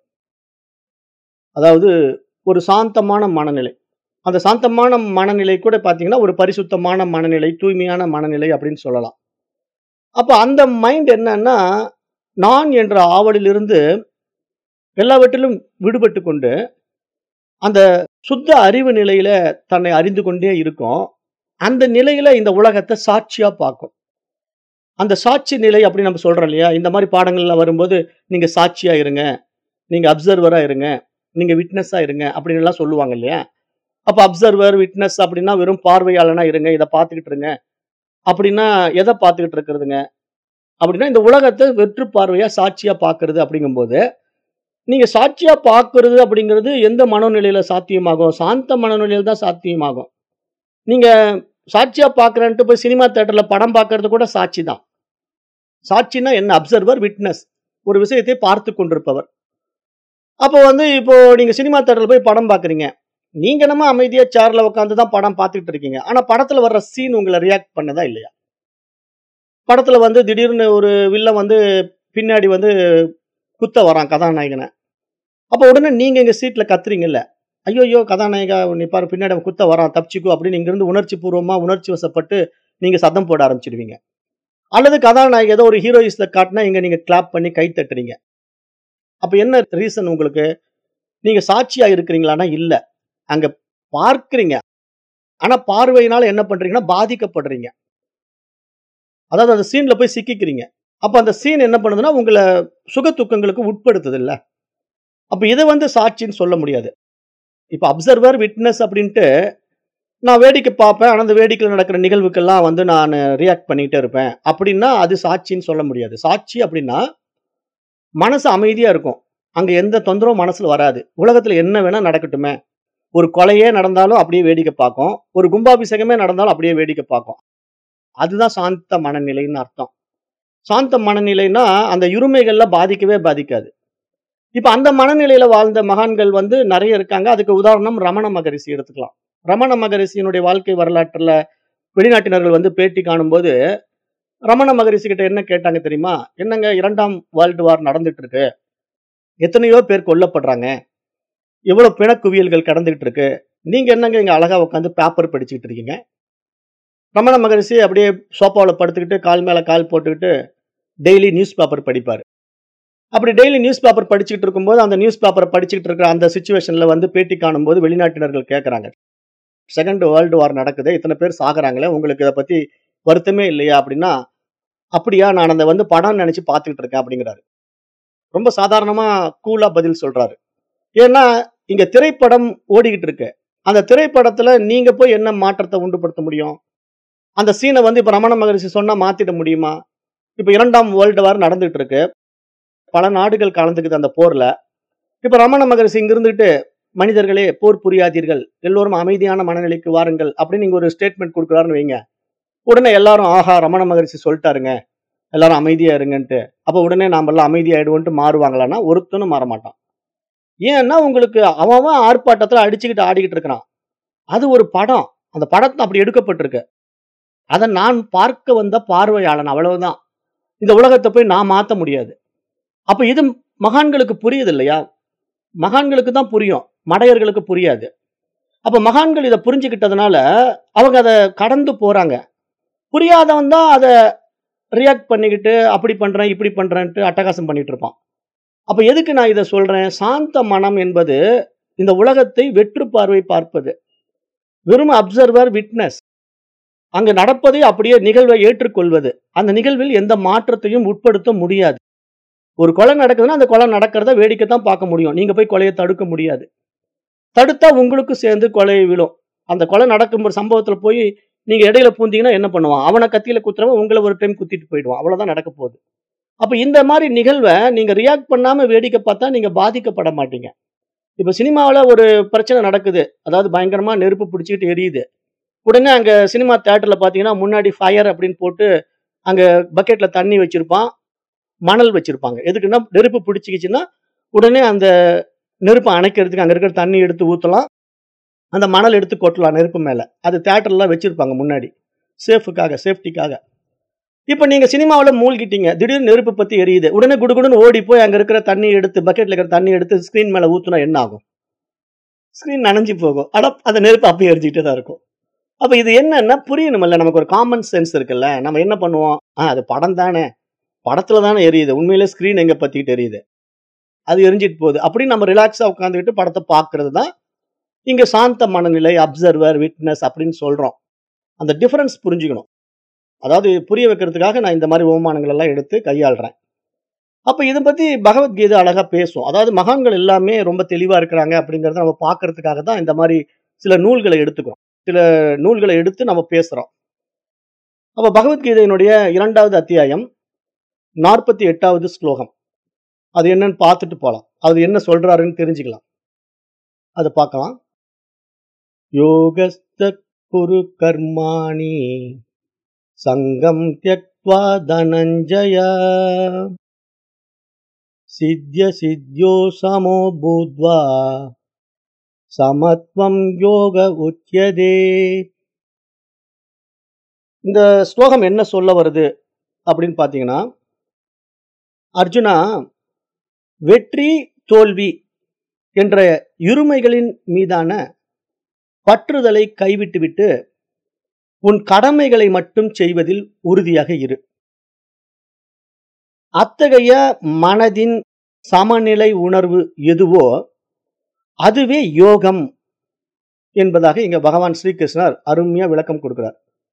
அதாவது ஒரு சாந்தமான மனநிலை. அந்த சாந்தமான மனநிலை கூட பார்த்தீங்கன்னா, ஒரு பரிசுத்தமான மனநிலை, தூய்மையான மனநிலை அப்படின்னு சொல்லலாம். அப்ப அந்த மைண்ட் என்னன்னா, நான் என்ற ஆவலிலிருந்து எல்லாவற்றிலும் விடுபட்டு கொண்டு, அந்த சுத்த அறிவு நிலையில தன்னை அறிந்து கொண்டே இருக்கும். அந்த நிலையில இந்த உலகத்த சாட்சியா பார்க்கும். அந்த சாட்சி நிலை அப்படின்னு நம்ம சொல்றோம் இல்லையா? இந்த மாரி பாடங்கள்ல வரும்போது, நீங்க சாட்சியா இருங்க, நீங்க அப்சர்வரா இருங்க, நீங்க விட்னஸா இருங்க அப்படின்னுலாம் சொல்லுவாங்க இல்லையா? அப்ப அப்சர்வர், விட்னஸ் அப்படின்னா வெறும் பார்வையாளனா இருங்க, இத பார்த்துக்கிட்டு இருங்க. அப்படின்னா எத பார்த்துக்கிட்டு இருக்கிறதுங்க? அப்படின்னா இந்த உலகத்த வெற்று பார்வையா, சாட்சியா பார்க்கிறது அப்படிங்கும்போது, நீங்க சாட்சியா பார்க்கிறது அப்படிங்கிறது எந்த மனோநிலையில சாத்தியமாகும்? சாந்த மனோநிலையில தான் சாத்தியமாகும். நீங்க சாட்சியா பார்க்கிறேன்ட்டு போய் சினிமா தியேட்டர்ல படம் பார்க்கிறது கூட சாட்சி தான். சாட்சின்னா என்ன? Observer, witness. ஒரு விஷயத்தை பார்த்துக் கொண்டிருப்பவர். அப்போ வந்து இப்போ நீங்க சினிமா தியேட்டர்ல போய் படம் பார்க்குறீங்க. நீங்க என்னமோ அமைதியா சேர்ல உட்கார்ந்து தான் படம் பார்த்துக்கிட்டு இருக்கீங்க. ஆனா படத்துல வர்ற சீன் உங்கள ரியாக்ட் பண்ணுதா இல்லையா? படத்துல வந்து திடீர்னு ஒரு வில்லன் வந்து பின்னாடி வந்து குத்த வரான் கதாநாயகன. அப்ப உடனே நீங்க எங்க சீட்ல கத்துறீங்கல்ல. ஐய்யய்யோ! கதாநாயகா நீ பாரு பின்னாடி அவன் குத்த வரான் தப்பிச்சுக்கோ அப்படின்னு இங்கிருந்து உணர்ச்சி பூர்வமா உணர்ச்சி வசப்பட்டு நீங்க சத்தம் போட ஆரம்பிச்சுடுவீங்க. அல்லது கதாநாயகி ஏதோ ஒரு ஹீரோயிஸ்ல காட்டுனா இங்க நீங்க கிளாப் பண்ணி கை தட்டுறீங்க. அப்ப என்ன ரீசன் உங்களுக்கு? நீங்க சாட்சியா இருக்கிறீங்களான்னா இல்ல. அங்க பார்க்கிறீங்க. ஆனா பார்வையினால என்ன பண்றீங்கன்னா பாதிக்கப்படுறீங்க. அதாவது அந்த சீன்ல போய் சிக்கிக்கிறீங்க. அப்ப அந்த சீன் என்ன பண்ணுதுன்னா, உங்கள சுக துக்கங்களுக்கு உட்படுத்துதுல்ல. அப்ப இத வந்து சாட்சின்னு சொல்ல முடியாது. இப்ப அப்சர்வர், விட்னஸ் அப்படின்ட்டு நான் வேடிக்கை பார்ப்பேன். ஆனா அந்த வேடிக்கையில நடக்கிற நிகழ்வுக்கெல்லாம் வந்து நானு ரியாக்ட் பண்ணிட்டே இருப்பேன். அப்படின்னா அது சாட்சின்னு சொல்ல முடியாது. சாட்சி அப்படின்னா, மனசு அமைதியா இருக்கும். அங்க எந்த தொந்தரவும் மனசுல வராது. உலகத்துல என்ன வேணா நடக்கட்டுமே. ஒரு கொலையே நடந்தாலும் அப்படியே வேடிக்கை பார்க்கும். ஒரு கும்பாபிஷேகமே நடந்தாலும் அப்படியே வேடிக்கை பார்க்கும். அதுதான் சாந்த மனநிலைன்னு அர்த்தம். சாந்த மனநிலைன்னா, அந்த இருமைகள்ல பாதிக்கவே பாதிக்காது. இப்ப அந்த மனநிலையில வாழ்ந்த மகான்கள் வந்து நெறைய இருக்காங்க. அதுக்கு உதாரணம் ரமண மகரிஷி எடுத்துக்கலாம். ரமண மகரிஷியினுடைய வாழ்க்கை வரலாற்றுல வெளிநாட்டினர்கள் வந்து பேட்டி காணும்போது, ரமண மகரிஷி கிட்ட என்ன கேட்டாங்க தெரியுமா? "என்னங்க இரண்டாம் வேர்ல்டு வார் நடந்துட்டு இருக்கு. எத்தனையோ பேர் கொல்லப்படுறாங்க. எவ்வளோ பிணக்குவியல்கள் கடந்துகிட்டு இருக்கு. நீங்க என்னங்க இங்க அழகா உட்கார்ந்து பேப்பர் படிச்சுக்கிட்டு இருக்கீங்க?" ரமண மகரிஷி அப்படியே சோஃபாவுல படுத்துக்கிட்டு, கால் மேல கால் போட்டுக்கிட்டு, டெய்லி நியூஸ் பேப்பர் படிப்பாரு. அப்படி டெய்லி நியூஸ் பேப்பர் படிச்சுக்கிட்டு இருக்கும்போது, அந்த நியூஸ் பேப்பர படிச்சுக்கிட்டு இருக்கிற அந்த சிச்சுவேஷன்ல வந்து பேட்டி காணும்போது வெளிநாட்டினர்கள் கேட்கறாங்க. "செகண்ட் வேர்ல்டு வார் நடக்குதே, இத்தன பேர் சாகுறாங்களே, உங்களுக்கு இத பத்தி வருத்தமே இல்லையா?" அப்படின்னா, "அப்படியா? நான் அத வந்து படம்னு நெனச்சு பார்த்துக்கிட்டு இருக்கேன்" அப்படிங்கிறாரு. ரொம்ப சாதாரணமா, கூலா பதில் சொல்றாரு. ஏன்னா, இங்க திரைப்படம் ஓடிக்கிட்டு இருக்கு. அந்த திரைப்படத்துல நீங்க போய் என்ன மாற்றத்த உண்டுபடுத்த முடியும்? அந்த சீன வந்து இப்ப ரமண மகரிஷி சொன்னா மாத்திட முடியுமா? இப்ப இரண்டாம் வேர்ல்டு வார் நடந்துட்டு இருக்கு. பல நாடுகள் கலந்துக்குது அந்த போர்ல. இப்ப ரமண மகரிஷி இங்க இருந்துட்டு, "மனிதர்களே போர் புரியாதீர்கள். எல்லோரும் அமைதியான மனநிலைக்கு வாருங்கள்" அப்படின்னு இங்க ஒரு ஸ்டேட்மெண்ட் குடுக்குறாருன்னு வைங்க. உடனே எல்லாரும், "ஆஹா! ரமண மகரிஷி சொல்ட்டாருங்க. எல்லாரும் அமைதியா இருங்கன்ட்டு." அப்ப உடனே நாமெல்லாம் அமைதியாயிடுவோன்ட்டு மாறுவாங்களான்னா, ஒருத்தனும் மாறமாட்டான். ஏன்னா, உங்களுக்கு அவன் அவன் ஆர்ப்பாட்டத்துல அடிச்சுக்கிட்டு ஆடிக்கிட்டு இருக்கிறான். அது ஒரு படம். அந்த படத்துல அப்படி எடுக்கப்பட்டிருக்கு. அத நான் பார்க்க வந்த பார்வையாளன் அவ்வளவுதான். இந்த உலகத்த போய் நான் மாத்த முடியாது. அப்ப இது மகான்களுக்கு புரியுது இல்லையா? மகான்களுக்கு தான் புரியும். மடையர்களுக்கு புரியாது. அப்ப மகான்கள் இத புரிஞ்சுகிட்டதுனால, அவங்க அத கடந்து போறாங்க. புரியாதவன் தான் அத ரியாக்ட் பண்ணிக்கிட்டு, அப்படி பண்றேன், இப்படி பண்றேன்ட்டு அட்டகாசம் பண்ணிட்டு இருப்பான். அப்ப எதுக்கு நான் இத சொல்றேன்? சாந்த மனம் என்பது இந்த உலகத்தை வெற்று பார்வை பார்ப்பது. வெறும் அப்சர்வர், விட்னஸ். அங்க நடப்பதை அப்படியே நிகழ்வை ஏற்றுக்கொள்வது. அந்த நிகழ்வில் எந்த மாற்றத்தையும் உட்படுத்த முடியாது. ஒரு கொலை நடக்குதுன்னா, அந்த கொலை நடக்கிறத வேடிக்கை தான் பார்க்க முடியும். நீங்க போய் கொலைய தடுக்க முடியாது. தடுத்தா உங்களுக்கும் சேர்ந்து கொலை விழும். அந்த கொலை நடக்கும் ஒரு சம்பவத்துல போய் நீங்க இடையில பூந்தீங்கன்னா என்ன பண்ணுவான்? அவன கத்தியில குத்துறவன் உங்கள ஒரு டைம் குத்திட்டு போயிடுவான். அவ்வளவுதான் நடக்க போகுது. அப்ப இந்த மாரி நிகழ்வ நீங்க ரியாக்ட் பண்ணாம வேடிக்கை பார்த்தா நீங்க பாதிக்கப்பட மாட்டீங்க. இப்ப சினிமாவுல ஒரு பிரச்சனை நடக்குது. அதாவது பயங்கரமா நெருப்பு பிடிச்சுக்கிட்டு எரியுது. உடனே அங்க சினிமா தியேட்டர்ல பார்த்தீங்கன்னா, முன்னாடி ஃபயர் அப்படின்னு போட்டு அங்க பக்கெட்ல தண்ணி வச்சிருப்பான். மணல் வச்சிருப்பாங்க. எதுக்குன்னா, நெருப்பு பிடிச்சுக்கிச்சுன்னா, உடனே அந்த நெருப்ப அணைக்கிறதுக்கு அங்க இருக்கிற தண்ணி எடுத்து ஊத்தலாம். அந்த மணல் எடுத்து கொட்டலாம் நெருப்பு மேல. அது தியேட்டர்லாம் வச்சிருப்பாங்க முன்னாடி. சேஃப்‌க்காக, சேஃப்டிக்காக. இப்ப நீங்க சினிமாவுல மூழ்கிட்டீங்க. திடீர்னு நெருப்பு பத்தி எரியுது. உடனே குடுகுடுன்னு ஓடி போய் அங்க இருக்கிற தண்ணி எடுத்து பக்கெட்ல இருக்கிற தண்ணி எடுத்து ஸ்கிரீன் மேல ஊத்துனா என்ன ஆகும்? ஸ்கிரீன் நனைஞ்சு போகும். ஆனா அந்த நெருப்பு அப்பயும் எரிஞ்சுக்கிட்டே தான் இருக்கும். அப்ப இது என்னன்னா புரியணும்ல. நமக்கு ஒரு காமன் சென்ஸ் இருக்குல்ல. நம்ம என்ன பண்ணுவோம்? ஆ அது படம் தானே. படத்துல தானே எரியுது. உண்மையிலே ஸ்கிரீன் எங்க பத்திக்கிட்டு எரியுது? அது எரிஞ்சிட்டு போகுது. அப்படின்னு நம்ம ரிலாக்ஸா உட்கார்ந்துகிட்டு படத்த பார்க்கிறது தான் இங்க சாந்த மனநிலை, அப்சர்வர், விட்னஸ் அப்படின்னு சொல்றோம். அந்த டிஃபரன்ஸ் புரிஞ்சுக்கணும். அதாவது புரிய வைக்கிறதுக்காக நான் இந்த மாரி உவமானங்கள் எல்லாம் எடுத்து கையாள்றேன். அப்ப இத பத்தி பகவத்கீதை அழகா பேசும். அதாவது மகான்கள் எல்லாமே ரொம்ப தெளிவா இருக்கிறாங்க அப்படிங்கிறத நம்ம பார்க்கறதுக்காக தான் இந்த மாரி சில நூல்களை எடுத்துக்கிறோம். சில நூல்களை எடுத்து நம்ம பேசுறோம். அப்ப பகவத்கீதையினுடைய இரண்டாவது அத்தியாயம் நாற்பத்தி எட்டாவது ஸ்லோகம். அது என்னன்னு பார்த்துட்டு போலாம். அது என்ன சொல்றாருன்னு தெரிஞ்சுக்கலாம். அத பார்க்கலாம். யோகஸ்த குரு கர்மாணி சங்கம் த்யக்த்வா தனஞ்சய சித்ய சித்யோ சமோ பூத்வா சமத்வம் யோக உச்யதே. இந்த ஸ்லோகம் என்ன சொல்ல வருது அப்படின்னு பார்த்தீங்கன்னா, அர்ஜுனா வெற்றி, தோல்வி என்ற இருமைகளின் மீதான பற்றுதலை கைவிட்டுவிட்டு உன் கடமைகளை மட்டும் செய்வதில் உறுதியாக இரு. அத்தகைய மனதின் சமநிலை உணர்வு எதுவோ அதுவே யோகம் என்பதாக இங்க பகவான் ஸ்ரீகிருஷ்ணர் அருமையா விளக்கம் கொடுக்கிறார்.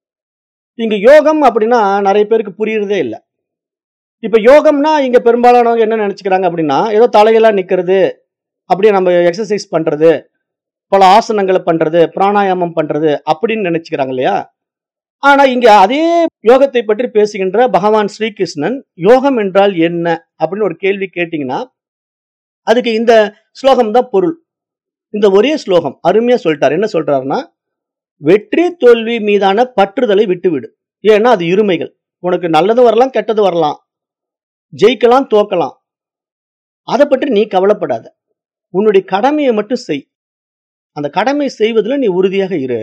இங்க யோகம் அப்படின்னா நிறைய பேருக்கு புரியுறதே இல்லை. இப்ப யோகம்னா இங்க பெரும்பாலானவங்க என்ன நினைச்சுக்கிறாங்க அப்படின்னா, ஏதோ தலையெல்லாம் நிக்கிறது, அப்படியே நம்ம எக்ஸசைஸ் பண்றது, பல ஆசனங்களை பண்றது, பிராணாயாமம் பண்றது அப்படின்னு நினைச்சுக்கிறாங்க இல்லையா? ஆனா இங்க அதே யோகத்தை பற்றி பேசுகின்ற பகவான் ஸ்ரீகிருஷ்ணன் யோகம் என்றால் என்ன அப்படின்னு ஒரு கேள்வி கேட்டீங்கன்னா, அதுக்கு இந்த ஸ்லோகம் தான் பொருள். இந்த ஒரே ஸ்லோகம் அருமையா சொல்லிட்டார். என்ன சொல்றாருன்னா, வெற்றி தோல்வி மீதான பற்றுதலை விட்டுவிடு. ஏன்னா அது இருமைகள். உனக்கு நல்லது வரலாம், கெட்டது வரலாம், ஜெயிக்கலாம், தோக்கலாம். அதை பற்றி நீ கவலைப்படாத. உன்னுடைய கடமையை மட்டும் செய். அந்த கடமை செய்வதில் நீ உறுதியாக இரு.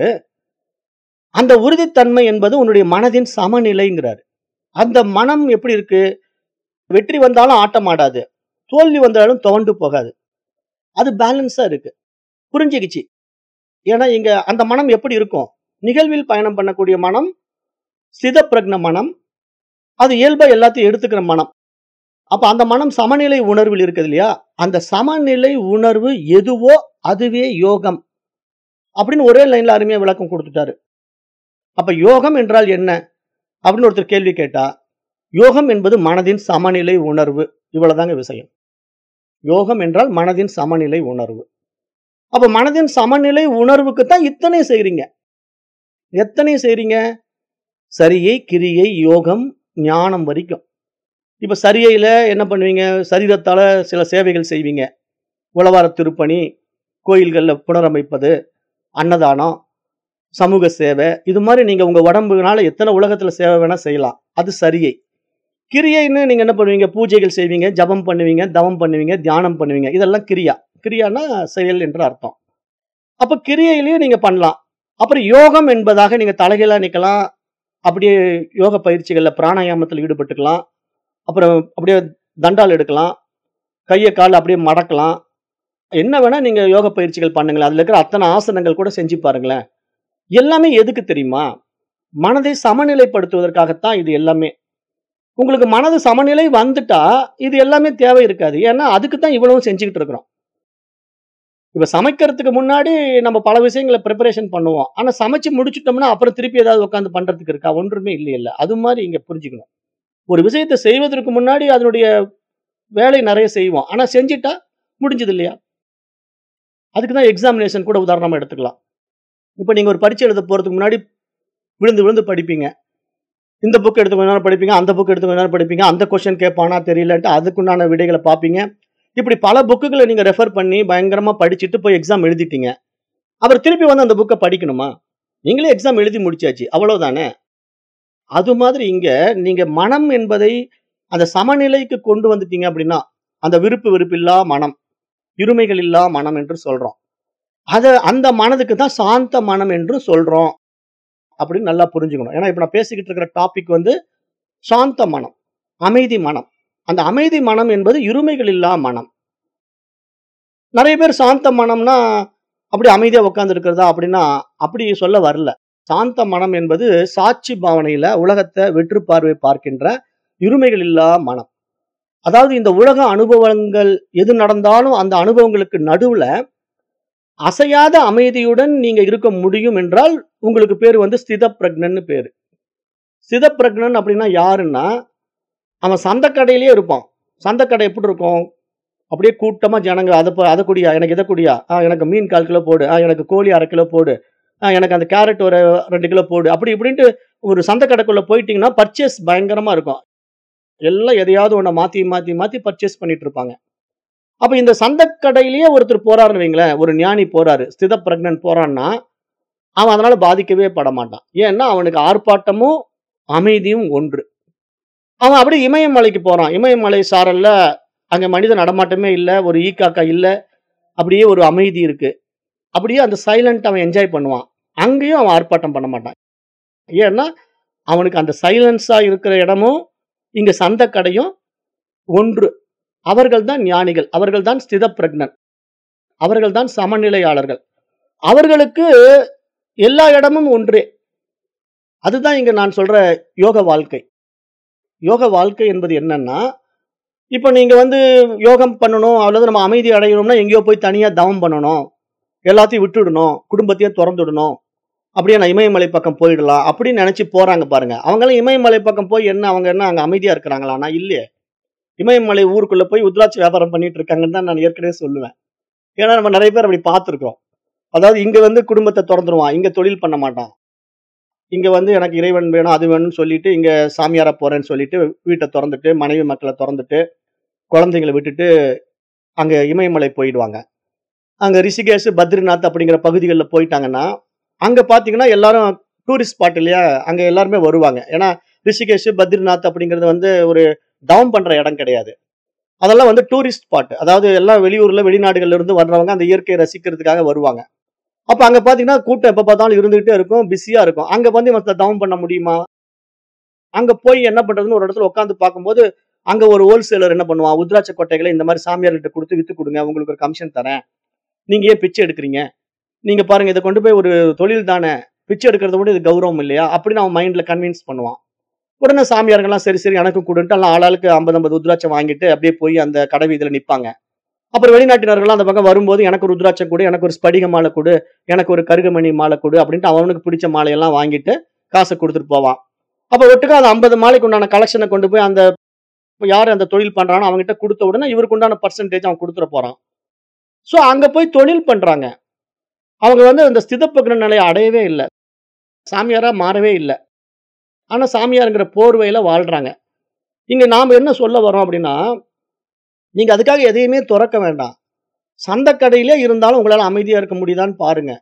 அந்த உறுதித்தன்மை என்பது உன்னுடைய மனதின் சமநிலைங்கிறார். அந்த மனம் எப்படி இருக்கு? வெற்றி வந்தாலும் ஆட்டம் ஆடாது, தோல்வி வந்தாலும் துவண்டு போகாது. அது பேலன்ஸா இருக்கு. புரிஞ்சுக்கிச்சு. ஏன்னா இங்க அந்த மனம் எப்படி இருக்கும்? நிகழ்வில் பயணம் பண்ணக்கூடிய மனம், சிதப்பிரக்ன மனம், அது இயல்பா எல்லாத்தையும் எடுத்துக்கிற மனம். அப்ப அந்த மனம் சமநிலை உணர்வில் இருக்குது இல்லையா? அந்த சமநிலை உணர்வு எதுவோ அதுவே யோகம் அப்படின்னு ஒரே லைன்ல அருமையா விளக்கம் கொடுத்துட்டாரு. அப்ப யோகம் என்றால் என்ன அப்படின்னு ஒருத்தர் கேள்வி கேட்டா, யோகம் என்பது மனதின் சமநிலை உணர்வு. இவ்வளவுதாங்க விஷயம். யோகம் என்றால் மனதின் சமநிலை உணர்வு. அப்ப மனதின் சமநிலை உணர்வுக்கு தான் இத்தனை செய்றீங்க. எத்தனை செய்றீங்க? சரியை, கிரியை, யோகம், ஞானம் வரைக்கும். இப்ப சரியையில என்ன பண்ணுவீங்க? சரீரத்தால சில சேவைகள் செய்வீங்க. உழவார திருப்பணி, கோயில்கள்ல புனரமைப்பது, அன்னதானம், சமூக சேவை, இது மாதிரி நீங்க உங்க உடம்புனால எத்தனை உலகத்துல சேவை வேணா செய்யலாம். அது சரியை. கிரியைன்னு நீங்க என்ன பண்ணுவீங்க? பூஜைகள் செய்வீங்க, ஜபம் பண்ணுவீங்க, தவம் பண்ணுவீங்க, தியானம் பண்ணுவீங்க. இதெல்லாம் கிரியா. கிரியானா செயல் என்று அர்த்தம். அப்ப கிரியையிலயும் நீங்க பண்ணலாம். அப்புறம் யோகம் என்பதாக நீங்க தலைகீழா நிக்கலாம். அப்படியே யோக பயிற்சிகள்ல பிராணாயாமத்தில் ஈடுபட்டுக்கலாம். அப்புறம் அப்படியே தண்டால் எடுக்கலாம். கையை கால் அப்படியே மடக்கலாம். என்ன வேணா நீங்க யோக பயிற்சிகள் பண்ணுங்களேன். அதுல இருக்கிற அத்தனை ஆசனங்கள் கூட செஞ்சு பாருங்களேன். எல்லாமே எதுக்கு தெரியுமா? மனதை சமநிலைப்படுத்துவதற்காகத்தான் இது எல்லாமே. உங்களுக்கு மனது சமநிலை வந்துட்டா இது எல்லாமே தேவை இருக்காது. ஏன்னா அதுக்கு தான் இவ்வளவும் செஞ்சுக்கிட்டு இருக்கிறோம். இப்ப சமைக்கிறதுக்கு முன்னாடி நம்ம பல விஷயங்களை ப்ரிப்பரேஷன் பண்ணுவோம். ஆனா சமைச்சு முடிச்சுட்டோம்னா அப்புறம் திருப்பி ஏதாவது உட்காந்து பண்றதுக்கு இருக்கா? ஒன்றுமே இல்லையில்ல. அது மாதிரி இங்க புரிஞ்சுக்கணும். ஒரு விஷயத்தை செய்வதற்கு முன்னாடி அதனுடைய வேலை நிறைய செய்வோம். ஆனா செஞ்சுட்டா முடிஞ்சது இல்லையா? அதுக்கு தான் எக்ஸாமினேஷன் கூட உதாரணமா எடுத்துக்கலாம். இப்ப நீங்க ஒரு பரீட்சை எழுத போறதுக்கு முன்னாடி விழுந்து விழுந்து படிப்பீங்க. இந்த புக் எடுத்து கொஞ்ச நேரம் படிப்பீங்க, அந்த புக் எடுத்து கொஞ்ச நேரம் படிப்பீங்க, அந்த கொஸ்டின் கேட்பானா தெரியலன்ட்டு அதுக்குண்டான விடைகளை பார்ப்பீங்க. இப்படி பல புக்குகளை நீங்க ரெஃபர் பண்ணி பயங்கரமா படிச்சுட்டு போய் எக்ஸாம் எழுதிட்டீங்க. அப்புறம் திருப்பி வந்து அந்த புக்கை படிக்கணுமா? நீங்களே எக்ஸாம் எழுதி முடிச்சாச்சு. அவ்வளவுதானே? அது மாதிரி இங்க நீங்க மனம் என்பதை அந்த சமநிலைக்கு கொண்டு வந்துட்டீங்க அப்படின்னா, அந்த விருப்பு வெறுப்பில்லா மனம், இருமைகள் இல்லா மனம் என்று சொல்றோம். அத அந்த மனதுக்கு தான் சாந்த மனம் என்று சொல்றோம் அப்படின்னு நல்லா புரிஞ்சுக்கணும். ஏன்னா இப்ப நான் பேசிக்கிட்டு இருக்கிற டாபிக் வந்து சாந்த மனம், அமைதி மனம். அந்த அமைதி மனம் என்பது இருமைகள் இல்லா மனம். நிறைய பேர் சாந்த மனம்னா அப்படி அமைதியா உட்கார்ந்து இருக்கிறதா அப்படின்னா அப்படி சொல்ல வரல. சாந்த மனம் என்பது சாட்சி பாவனையில உலகத்தை வெற்று பார்வை பார்க்கின்ற இருமைகள் இல்லா மனம். அதாவது இந்த உலக அனுபவங்கள் எது நடந்தாலும் அந்த அனுபவங்களுக்கு நடுவுல அசையாத அமைதியுடன் நீங்க இருக்க முடியும் என்றால் உங்களுக்கு பேரு வந்து ஸ்தித பிரக்னன்னு பேரு. ஸ்தித பிரக்னன் அப்படின்னா யாருன்னா, அவன் சந்தக்கடையிலேயே இருப்பான். சந்தக்கடை எப்படி இருக்கும்? அப்படியே கூட்டமா ஜனங்க அத ப அத குடியா, எனக்கு இத குடியா, ஆ எனக்கு மீன் கால் கிலோ போடு, ஆ எனக்கு கோழி அரை கிலோ போடு, ஆ எனக்கு அந்த கேரட் ஒரு ரெண்டு கிலோ போடு. அப்படி இப்படின்ட்டு ஒரு சந்தக்கடைக்குள்ள போயிட்டீங்கன்னா, பர்ச்சேஸ் பயங்கரமா இருக்கும். எல்லாம் எதையாவது ஒண்ண மாத்தி, மாத்தி, மாத்தி பர்ச்சேஸ் பண்ணிட்டு இருப்பாங்க. அப்ப இந்த சந்தக்கடையிலேயே ஒருத்தர் போறாருன்னு வைங்களேன், ஒரு ஞானி போறாரு, ஸ்தித பிரக்னன் போறான்னா, அவன் அதனால பாதிக்கவே படமாட்டான். ஏன்னா அவனுக்கு ஆர்ப்பாட்டமும், அமைதியும் ஒன்று. அவன் அப்படியே இமயமலைக்கு போறான். இமயமலை சாரல்ல அங்க மனித நடமாட்டமே இல்ல, ஒரு ஈ காக்கா இல்ல. அப்படியே ஒரு அமைதி இருக்கு. அப்படியே அந்த சைலன்ட் அவன் என்ஜாய் பண்ணுவான். அங்கேயும் அவன் ஆர்ப்பாட்டம் பண்ண மாட்டான். ஏன்னா, அவனுக்கு அந்த சைலன்ஸா இருக்கிற இடமும், இங்க சந்தக்கடையும் ஒன்று. அவர்கள் தான் ஞானிகள். அவர்கள் தான் ஸ்தித பிரக்னன். அவர்கள் தான் சமநிலையாளர்கள். அவர்களுக்கு எல்லா இடமும் ஒன்றே. அதுதான் இங்க நான் சொல்ற யோக வாழ்க்கை. யோக வாழ்க்கை என்பது என்னன்னா, இப்ப நீங்க வந்து யோகம் பண்ணணும், அல்லது நம்ம அமைதி அடையணும்னா எங்கேயோ போய் தனியா தவம் பண்ணணும். எல்லாத்தையும் விட்டுடணும். குடும்பத்தையே தொறந்துடணும். அப்படியே நான் இமயமலை பக்கம் போயிடலாம் அப்படின்னு நினைச்சு போறாங்க பாருங்க. அவங்கலாம் இமயமலை பக்கம் போய் என்ன அவங்க என்ன அங்க அமைதியா இருக்கிறாங்களான்னா இல்லையே. இமயமலை ஊருக்குள்ள போய் உத்ராட்ச வியாபாரம் பண்ணிட்டு இருக்காங்கன்னு தான் நான் ஏற்கனவே சொல்லுவேன். ஏன்னா நம்ம நிறைய பேர் அப்படி பார்த்திருக்கிறோம். அதாவது இங்க வந்து குடும்பத்தை தொறந்துருவான். இங்க தொழில் பண்ண மாட்டான். இங்க வந்து எனக்கு இறைவன் வேணும், அது வேணும்னு சொல்லிட்டு இங்க சாமியாரா போறேன்னு சொல்லிட்டு வீட்டை தொறந்துட்டு, மனைவி மக்களை தொறந்துட்டு, குழந்தைங்களை விட்டுட்டு அங்க இமயமலை போயிடுவாங்க. அங்க ரிஷிகேஷ், பத்ரிநாத் அப்படிங்கிற பகுதிகள்ல போயிட்டாங்கன்னா, அங்க பார்த்தீங்கன்னா எல்லாரும் டூரிஸ்ட் ஸ்பாட் இல்லையா? அங்க எல்லாருமே வருவாங்க. ஏன்னா ரிஷிகேஷ், பத்ரிநாத் அப்படிங்கிறது வந்து ஒரு தவம் பண்ற இடம் கிடையாது. அதெல்லாம் வந்து டூரிஸ்ட் ஸ்பாட். அதாவது எல்லாம் வெளியூர்ல, வெளிநாடுகள்ல இருந்து வர்றவங்க அந்த இயற்கையை ரசிக்கிறதுக்காக வருவாங்க. அப்ப அங்க பார்த்தீங்கன்னா கூட்டம் எப்ப பார்த்தாலும் இருந்துகிட்டே இருக்கும். பிஸியா இருக்கும். அங்க வந்து இவன் தவம் பண்ண முடியுமா? அங்க போய் என்ன பண்றதுன்னு ஒரு இடத்துல உட்கார்ந்து பார்க்கும்போது, அங்க ஒரு ஹோல்சேலர் என்ன பண்ணுவான்? உத்ராட்ச கொட்டைகளை இந்த மாரி சாமியார்கிட்ட குடுத்து வித்து குடுங்க. உங்களுக்கு ஒரு கமிஷன் தரேன். நீங்க ஏன் பிச்சை எடுக்கிறீங்க? நீங்க பாருங்க இத கொண்டு போய் ஒரு தொழில் தானே. பிச்சை எடுக்கிறத விட இது கௌரவம் இல்லையா? அப்படின்னு அவன் மைண்ட்ல கன்வின்ஸ் பண்ணுவான். உடனே சாமியார்கள்லாம் சரி, சரி எனக்கும் குடுன்ட்டு எல்லாம் ஆளாளுக்கு ஐம்பது, ஐம்பது உத்ராட்சம் வாங்கிட்டு அப்படியே போய் அந்த கடை வீதியில நிப்பாங்க. அப்புறம் வெளிநாட்டினர்கள்லாம் அந்த பக்கம் வரும்போது எனக்கு ஒரு உத்ராட்சம் குடு, எனக்கு ஒரு ஸ்படிக மாலை குடு, எனக்கு ஒரு கருகமணி மாலை குடு அப்படின்ட்டு அவனுக்கு பிடிச்ச மாலையெல்லாம் வாங்கிட்டு காச குடுத்துட்டு போவான். அப்ப ஒட்டுக்கா அந்த ஐம்பது மாலைக்கு உண்டான கலெக்ஷன கொண்டு போய் அந்த யாரு அந்த தொழில் பண்றானோ அவன்கிட்ட குடுத்த உடனே இவருக்கு உண்டான பெர்சன்டேஜ் அவன் குடுத்துற போறான். சோ அங்க போய் தொழில் பண்றாங்க. அவங்க வந்து அந்த ஸ்தித பிரக்ஞ நிலையை அடையவே இல்ல. சாமியாரா மாறவே இல்ல. ஆனா சாமியார்ங்கிற போர்வையில வாழ்றாங்க. இங்க நாம என்ன சொல்ல வர்றோம் அப்படின்னா, நீங்க அதுக்காக எதையுமே துறக்க வேண்டாம். சந்தக்கடையிலே இருந்தாலும் உங்களால அமைதியா இருக்க முடியுதான்னு பாருங்க.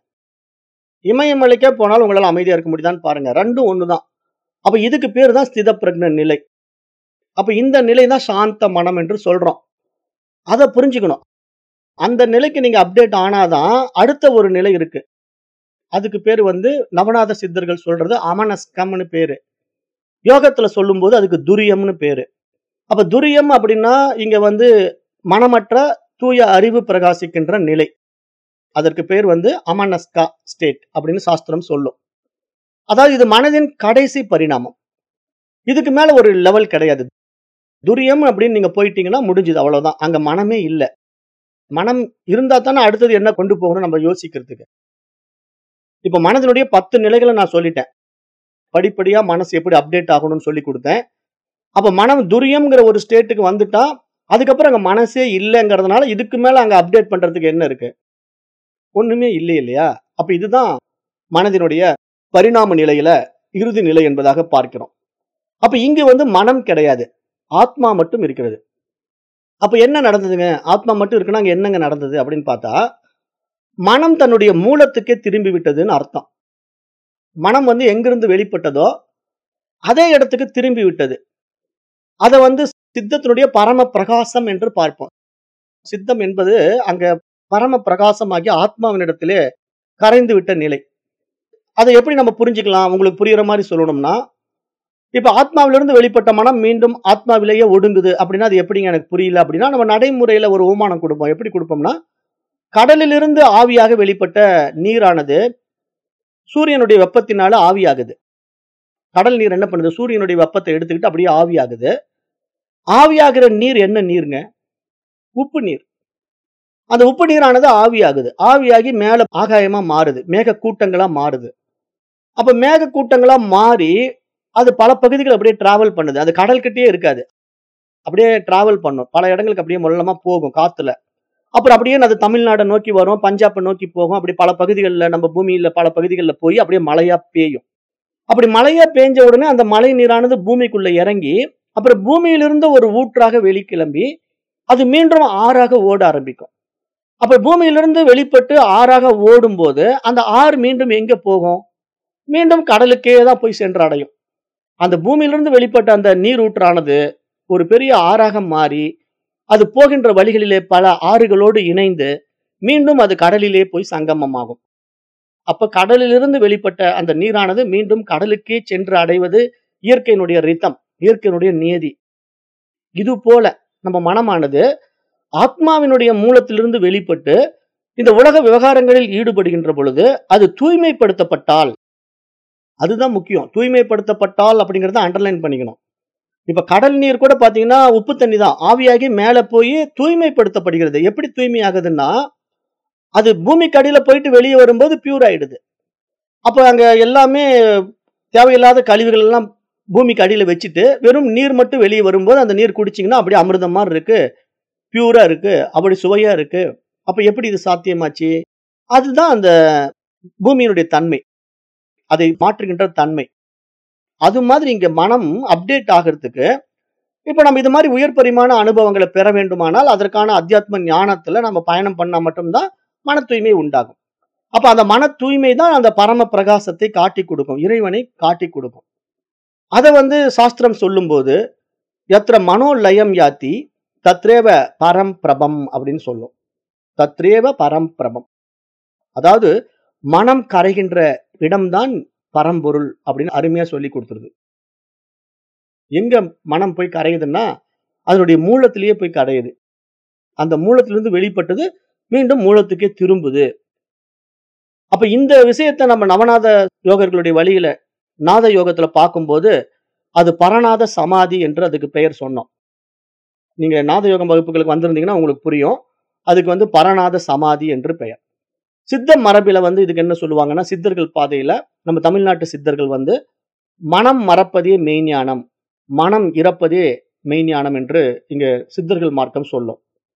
இமயமலைக்கே போனாலும் உங்களால அமைதியா இருக்க முடியுதான்னு பாருங்க. ரெண்டும் ஒண்ணுதான். அப்ப இதுக்கு பேரு தான் ஸ்தித பிரக்ஞ நிலை. அப்ப இந்த நிலை தான் சாந்த மனம் என்று சொல்றோம். அத புரிஞ்சுக்கணும். அந்த நிலைக்கு நீங்க அப்டேட் ஆனாதான் அடுத்த ஒரு நிலை இருக்கு. அதுக்கு பேரு வந்து நவநாத சித்தர்கள் சொல்றது அமனஸ்கம்னு பேரு. யோகத்துல சொல்லும்போது அதுக்கு துரியம்னு பேரு. அப்ப துரியம் அப்படின்னா இங்க வந்து மனமற்ற தூய அறிவு பிரகாசிக்கின்ற நிலை. அதற்கு பேர் வந்து அமனஸ்கா ஸ்டேட் அப்படின்னு சாஸ்திரம் சொல்லும். அதாவது இது மனதின் கடைசி பரிணாமம். இதுக்கு மேல ஒரு லெவல் கிடையாது. துரியம் அப்படின்னு நீங்க போயிட்டீங்கன்னா முடிஞ்சது அவ்வளவுதான். அங்க மனமே இல்ல. மனம் இருந்தா தானே அடுத்தது என்ன கொண்டு போகணும் நம்ம யோசிக்கிறதுக்கு. இப்ப மனதினுடைய பத்து நிலைகளை நான் சொல்லிட்டேன். படிப்படியா மனசு எப்படி அப்டேட் ஆகணும்னு சொல்லி கொடுத்தேன். அப்ப மனம் துரியம்ங்கிற ஒரு ஸ்டேட்டுக்கு வந்துட்டா, அதுக்கப்புறம் அங்க மனசே இல்லங்கிறதுனால இதுக்கு மேல அங்க அப்டேட் பண்றதுக்கு என்ன இருக்கு? ஒண்ணுமே இல்லை இல்லையா? அப்ப இதுதான் மனதினுடைய பரிணாம நிலையில இறுதி நிலை என்பதாக பார்க்கிறோம். அப்ப இங்கு வந்து மனம் கிடையாது. ஆத்மா மட்டும் இருக்கிறது. அப்ப என்ன நடந்ததுங்க? ஆத்மா மட்டும் இருக்குன்னா அங்க என்னங்க நடந்தது அப்படின்னு பார்த்தா, மனம் தன்னுடைய மூலத்துக்கே திரும்பி விட்டதுன்னு அர்த்தம். மனம் வந்து எங்கிருந்து வெளிப்பட்டதோ, அதே இடத்துக்கு திரும்பி விட்டது. அத வந்து சித்தத்தினுடைய பரம பிரகாசம் என்று பார்ப்போம். சித்தம் என்பது அங்க பரம பிரகாசமாகிய ஆத்மாவினிடத்திலே கரைந்து விட்ட நிலை. அதை எப்படி நம்ம புரிஞ்சுக்கலாம்? உங்களுக்கு புரியுற மாதிரி சொல்லணும்னா, இப்ப ஆத்மாவிலிருந்து வெளிப்பட்ட மனம் மீண்டும் ஆத்மாவிலேயே ஒடுங்குது அப்படின்னா, அது எப்படிங்க எனக்கு புரியல அப்படின்னா, நம்ம நடைமுறையில ஒரு உவமானம் கொடுப்போம். எப்படி கொடுப்போம்னா, கடலிலிருந்து ஆவியாக வெளிப்பட்ட நீரானது சூரியனுடைய வெப்பத்தினால ஆவியாகுது. கடல் நீர் என்ன பண்ணுது? சூரியனுடைய வெப்பத்தை எடுத்துக்கிட்டு அப்படியே ஆவியாகுது. ஆவியாகிற நீர் என்ன நீருங்க? உப்பு நீர். அந்த உப்பு நீரானது ஆவியாகுது. ஆவியாகி மேல ஆகாயமா மாறுது. மேக கூட்டங்களா மாறுது. அப்ப மேக கூட்டங்களா மாறி அது பல பகுதிகள் அப்படியே டிராவல் பண்ணுது. அது கடல் கிட்டயே இருக்காது. அப்படியே டிராவல் பண்ணும். பல இடங்களுக்கு அப்படியே மொல்லமா போகும் காத்துல. அப்புறம் அப்படியே அது தமிழ்நாட நோக்கி வரும், பஞ்சாப நோக்கி போகும். அப்படி பல பகுதிகள்ல நம்ம பூமியில பல பகுதிகள்ல போய் அப்படியே மழையா பெய்யும். அப்படி மழையா பேஞ்ச உடனே அந்த மழை நீரானது பூமிக்குள்ள இறங்கி, அப்புறம் பூமியிலிருந்து ஒரு ஊற்றாக வெளிக்கிளம்பி, அது மீண்டும் ஆறாக ஓட ஆரம்பிக்கும். அப்ப பூமியிலிருந்து வெளிப்பட்டு ஆறாக ஓடும்போது, அந்த ஆறு மீண்டும் எங்க போகும்? மீண்டும் கடலுக்கே தான் போய் சென்று அடையும். அந்த பூமியிலிருந்து வெளிப்பட்ட அந்த நீரூற்றானது ஒரு பெரிய ஆறாக மாறி, அது போகின்ற வழிகளிலே பல ஆறுகளோடு இணைந்து, மீண்டும் அது கடலிலே போய் சங்கமமாகும். அப்ப கடலிலிருந்து வெளிப்பட்ட அந்த நீரானது மீண்டும் கடலுக்கே சென்று அடைவது இயற்கையினுடைய ரிதம், இயற்கையினுடைய நியதி. இது போல நம்ம மனமானது ஆத்மாவினுடைய மூலத்திலிருந்து வெளிப்பட்டு இந்த உலக விவகாரங்களில் ஈடுபடுகின்ற பொழுது அது தூய்மைப்படுத்தப்பட்டால், அதுதான் முக்கியம். தூய்மைப்படுத்தப்பட்டால் அப்படிங்கறத அண்டர்லைன் பண்ணிக்கணும். இப்ப கடல் நீர் கூட பாத்தீங்கன்னா உப்பு தண்ணி தான். ஆவியாகி மேல போய் தூய்மைப்படுத்தப்படுகிறது. எப்படி தூய்மை ஆகுதுன்னா, அது பூமிக்கு அடியில போயிட்டு வெளியே வரும்போது பியூர் ஆயிடுது. அப்ப அங்க எல்லாமே தேவையில்லாத கழிவுகள் எல்லாம் பூமிக்கு அடியில வச்சுட்டு வெறும் நீர் மட்டும் வெளியே வரும்போது அந்த நீர் குடிச்சீங்கன்னா அப்படியே அமிர்தம் மாதிரி இருக்கு, பியூரா இருக்கு, அப்படி சுவையா இருக்கு. அப்ப எப்படி இது சாத்தியமாச்சு? அதுதான் அந்த பூமியினுடைய தன்மை, அதை மாற்றுகின்ற தன்மை. அது மாதிரி இங்க மனம் அப்டேட் ஆகிறதுக்கு இப்ப நம்ம இது மாதிரி உயர் பரிமாண அனுபவங்களை பெற வேண்டுமானால் அதற்கான அத்தியாத்ம ஞானத்துல நம்ம பயணம் பண்ணா மட்டும்தான் மன தூய்மை உண்டாகும். அப்ப அந்த மன தூய்மை தான் அந்த பரம பிரகாசத்தை காட்டி கொடுக்கும், இறைவனை காட்டி கொடுக்கும். அதை வந்து சாஸ்திரம் சொல்லும்போது எத்திர மனோ லயம் யாத்தி தத்ரேவ பரம் பிரபம் அப்படின்னு சொல்லும். தத்ரேவ பரம் பிரபம், அதாவது மனம் கரைகின்ற இடம்தான் பரம்பொருள் அப்படின்னு அருமையா சொல்லி கொடுத்துருது. எங்க மனம் போய் கரையுதுன்னா அதனுடைய மூலத்திலேயே போய் கரையுது. அந்த மூலத்திலிருந்து வெளிப்பட்டது மீண்டும் மூலத்துக்கே திரும்புது. அப்ப இந்த விஷயத்தை நம்ம நவநாத யோகர்களுடைய வழியில நாத யோகத்துல பார்க்கும்போது அது பரநாத சமாதி என்று அதுக்கு பெயர் சொன்னோம். நீங்க நாத யோகம் வகுப்புகளுக்கு வந்திருந்தீங்கன்னா உங்களுக்கு புரியும். அதுக்கு வந்து பரநாத சமாதி என்று பெயர். சித்த மரபில வந்து இதுக்கு என்ன சொல்லுவாங்கன்னா, சித்தர்கள் பாதையில நம்ம தமிழ்நாட்டு சித்தர்கள் வந்து மனம் மறப்பதே மெய்ஞானம், மனம் இறப்பதே மெய்ஞானம் என்று இங்க சித்தர்கள் மார்க்கம் சொல்லும்.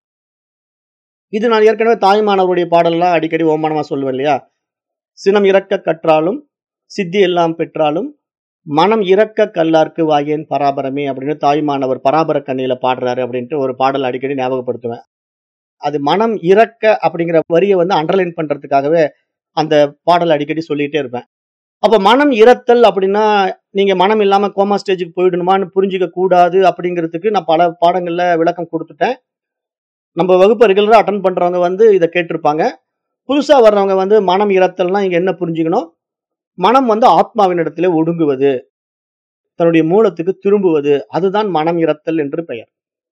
இது நான் ஏற்கனவே தாய்மானவருடைய பாடல்லாம் அடிக்கடி ஓமானமா சொல்லுவேன் இல்லையா? சினம் இறக்க கற்றாலும் சித்தி எல்லாம் பெற்றாலும் மனம் இறக்க கல்லார்க்கு வாயேன் பராபரமே அப்படின்னு தாய்மானவர் பராபர கண்ணியில பாடுறாரு அப்படின்ட்டு ஒரு பாடல் அடிக்கடி ஞாபகப்படுத்துவேன். அது மனம் இறக்க அப்படிங்கிற வரியை வந்து அண்டர்லைன் பண்றதுக்காகவே அந்த பாடல் அடிக்கடி சொல்லிட்டே இருப்பேன். அப்ப மனம் இறத்தல் அப்படின்னா நீங்க மனம் இல்லாம கோமா ஸ்டேஜுக்கு போயிடணுமான்னு புரிஞ்சுக்க கூடாது அப்படிங்கிறதுக்கு நான் பல பாடங்கள்ல விளக்கம் கொடுத்துட்டேன். நம்ம வகுப்பு ரெகுலரா அட்டன் பண்றவங்க வந்து இதை கேட்டிருப்பாங்க. புதுசா வர்றவங்க வந்து மனம் இறத்தல்னா இங்க என்ன புரிஞ்சுக்கணும்? மனம் வந்து ஆத்மாவின் இடத்திலே ஒடுங்குவது, தன்னுடைய மூலத்துக்கு திரும்புவது, அதுதான் மனம் இறத்தல் என்று பெயர்.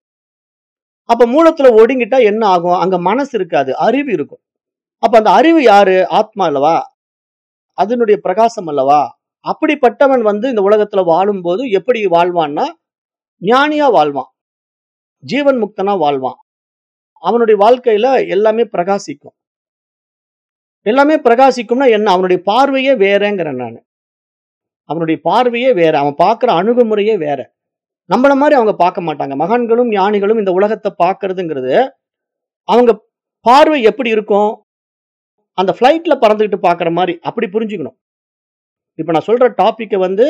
அப்ப மூலத்துல ஒடுங்கிட்டா என்ன ஆகும்? அங்க மனசு இருக்காது, அறிவு இருக்கும். அப்ப அந்த அறிவு யாரு? ஆத்மா அல்லவா? அதனுடைய பிரகாசம் அல்லவா? அப்படிப்பட்டவன் வந்து இந்த உலகத்துல வாழும் போது எப்படி வாழ்வான்னா, ஞானியா வாழ்வான், ஜீவன் முக்தனா வாழ்வான். அவனுடைய வாழ்க்கையில எல்லாமே பிரகாசிக்கும். எல்லாமே பிரகாசிக்கும்னா என்ன? அவனுடைய பார்வையே வேறங்கிறேன் நானு. அவனுடைய பார்வையே வேற, அவன் பார்க்கிற அணுகுமுறையே வேற. நம்மள மாதிரி அவங்க பார்க்க மாட்டாங்க. மகான்களும் ஞானிகளும் இந்த உலகத்தை பார்க்கிறதுங்கிறது அவங்க பார்வை எப்படி இருக்கும்? அந்த பிளைட்ல பறந்துகிட்டு பார்க்கிற மாதிரி, அப்படி புரிஞ்சுக்கணும். இப்ப நான் சொல்ற டாபிக் வந்து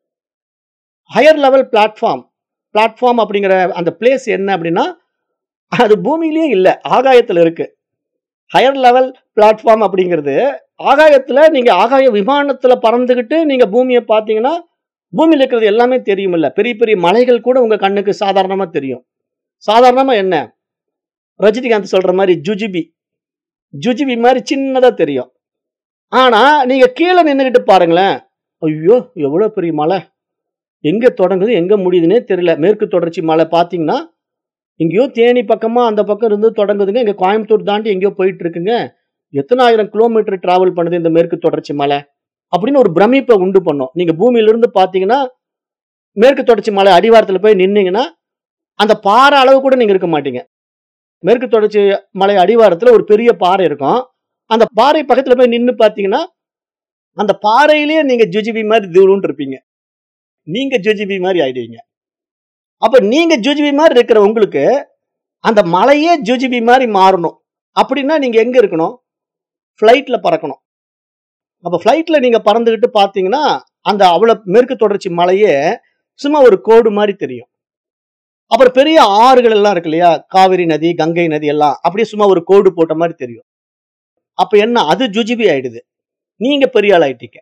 ஹையர் லெவல் பிளாட்ஃபார்ம். பிளாட்ஃபார்ம் அப்படிங்கிற அந்த பிளேஸ் என்ன அப்படின்னா, அது பூமியிலேயே இல்ல, ஆகாயத்துல இருக்கு. ஹையர் லெவல் பிளாட்ஃபார்ம் அப்படிங்கிறது ஆகாயத்துல, நீங்க ஆகாய விமானத்துல பறந்துகிட்டு நீங்க பூமியை பார்த்தீங்கன்னா பூமியில இருக்கிறது எல்லாமே தெரியும். இல்ல, பெரிய பெரிய மலைகள் கூட உங்க கண்ணுக்கு சாதாரணமா தெரியும். சாதாரணமா என்ன, ரஜினிகாந்த் சொல்ற மாதிரி ஜுஜிபி, ஜுஜிபி மாதிரி சின்னதா தெரியும். ஆனா நீங்க கீழே நின்னுகிட்டு பாருங்களேன். ஐயோ! எவ்வளவு பெரிய மலை. எங்க தொடங்குது, எங்க முடியுதுன்னே தெரியல. மேற்கு தொடர்ச்சி மலை பார்த்தீங்கன்னா, எங்கேயோ தேனி பக்கமா அந்த பக்கம் இருந்து தொடங்குதுங்க. இங்க கோயம்புத்தூர் தாண்டி எங்கேயோ போயிட்டு இருக்குங்க. எத்தன ஆயிரம் கிலோமீட்டர் டிராவல் பண்ணுது இந்த மேற்கு தொடர்ச்சி மலை. அப்படின்னு ஒரு பிரமிப்பை உண்டு பண்ணும். நீங்க பூமியில இருந்து பார்த்தீங்கன்னா, மேற்கு தொடர்ச்சி மலை அடிவாரத்துல போய் நின்னீங்கன்னா, அந்த பாறை அளவு கூட நீங்க இருக்க மாட்டீங்க. மேற்கு தொடர்ச்சி மலை அடிவாரத்துல ஒரு பெரிய பாறை இருக்கும். அந்த பாறை பக்கத்துல போய் நின்னு பார்த்தீங்கன்னா, அந்த பாறையிலேயே நீங்க ஜுஜிபி மாதிரி திவ்லுன்னு இருப்பீங்க. நீங்க ஜுஜிபி மாதிரி ஆயிடுவீங்க. அப்ப நீங்க ஜுஜிபி மாதிரி இருக்கிற உங்களுக்கு, அந்த மலையே ஜுஜிபி மாதிரி மாறணும். அப்படின்னா நீங்க எங்க இருக்கணும்? ஃப்ளைட்ல பறக்கணும். அப்ப ஃப்ளைட்ல நீங்க பறந்துகிட்டு பார்த்தீங்கன்னா, அந்த அவ்வளவு மேற்கு தொடர்ச்சி மலையே சும்மா ஒரு கோடு மாதிரி தெரியும். அப்புறம் பெரிய ஆறுகள் எல்லாம் இருக்கு இல்லையா? காவிரி நதி, கங்கை நதி எல்லாம் அப்படியே சும்மா ஒரு கோடு போட்ட மாதிரி தெரியும். அப்ப என்ன? அது ஜுஜிபி ஆயிடுது. நீங்க பெரிய ஆள் ஆயிட்டீங்க.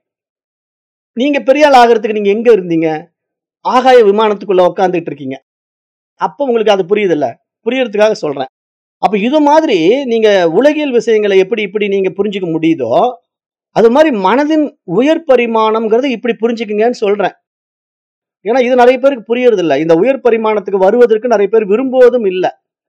நீங்க பெரிய ஆள் ஆகிறதுக்கு நீங்க எங்க இருந்தீங்க? ஆகாய விமானத்துக்குள்ள உட்கார்ந்துட்டு இருக்கீங்க. அப்ப உங்களுக்கு அது புரியுதுல்ல? புரியறதுக்காக சொல்றேன். அப்ப இது மாதிரி நீங்க உலகியல் விஷயங்களை எப்படி இப்படி நீங்க புரிஞ்சுக்க முடியுதோ, அது மாதிரி மனதின் உயர் பரிமாணம்ங்கிறது இப்படி புரிஞ்சுக்குங்கன்னு சொல்றேன். ஏன்னா இது நிறைய பேருக்கு புரியறது இல்ல. இந்த உயர் பரிமாணத்துக்கு வருவதற்கு நிறைய பேர் விரும்புவதும் இல்ல.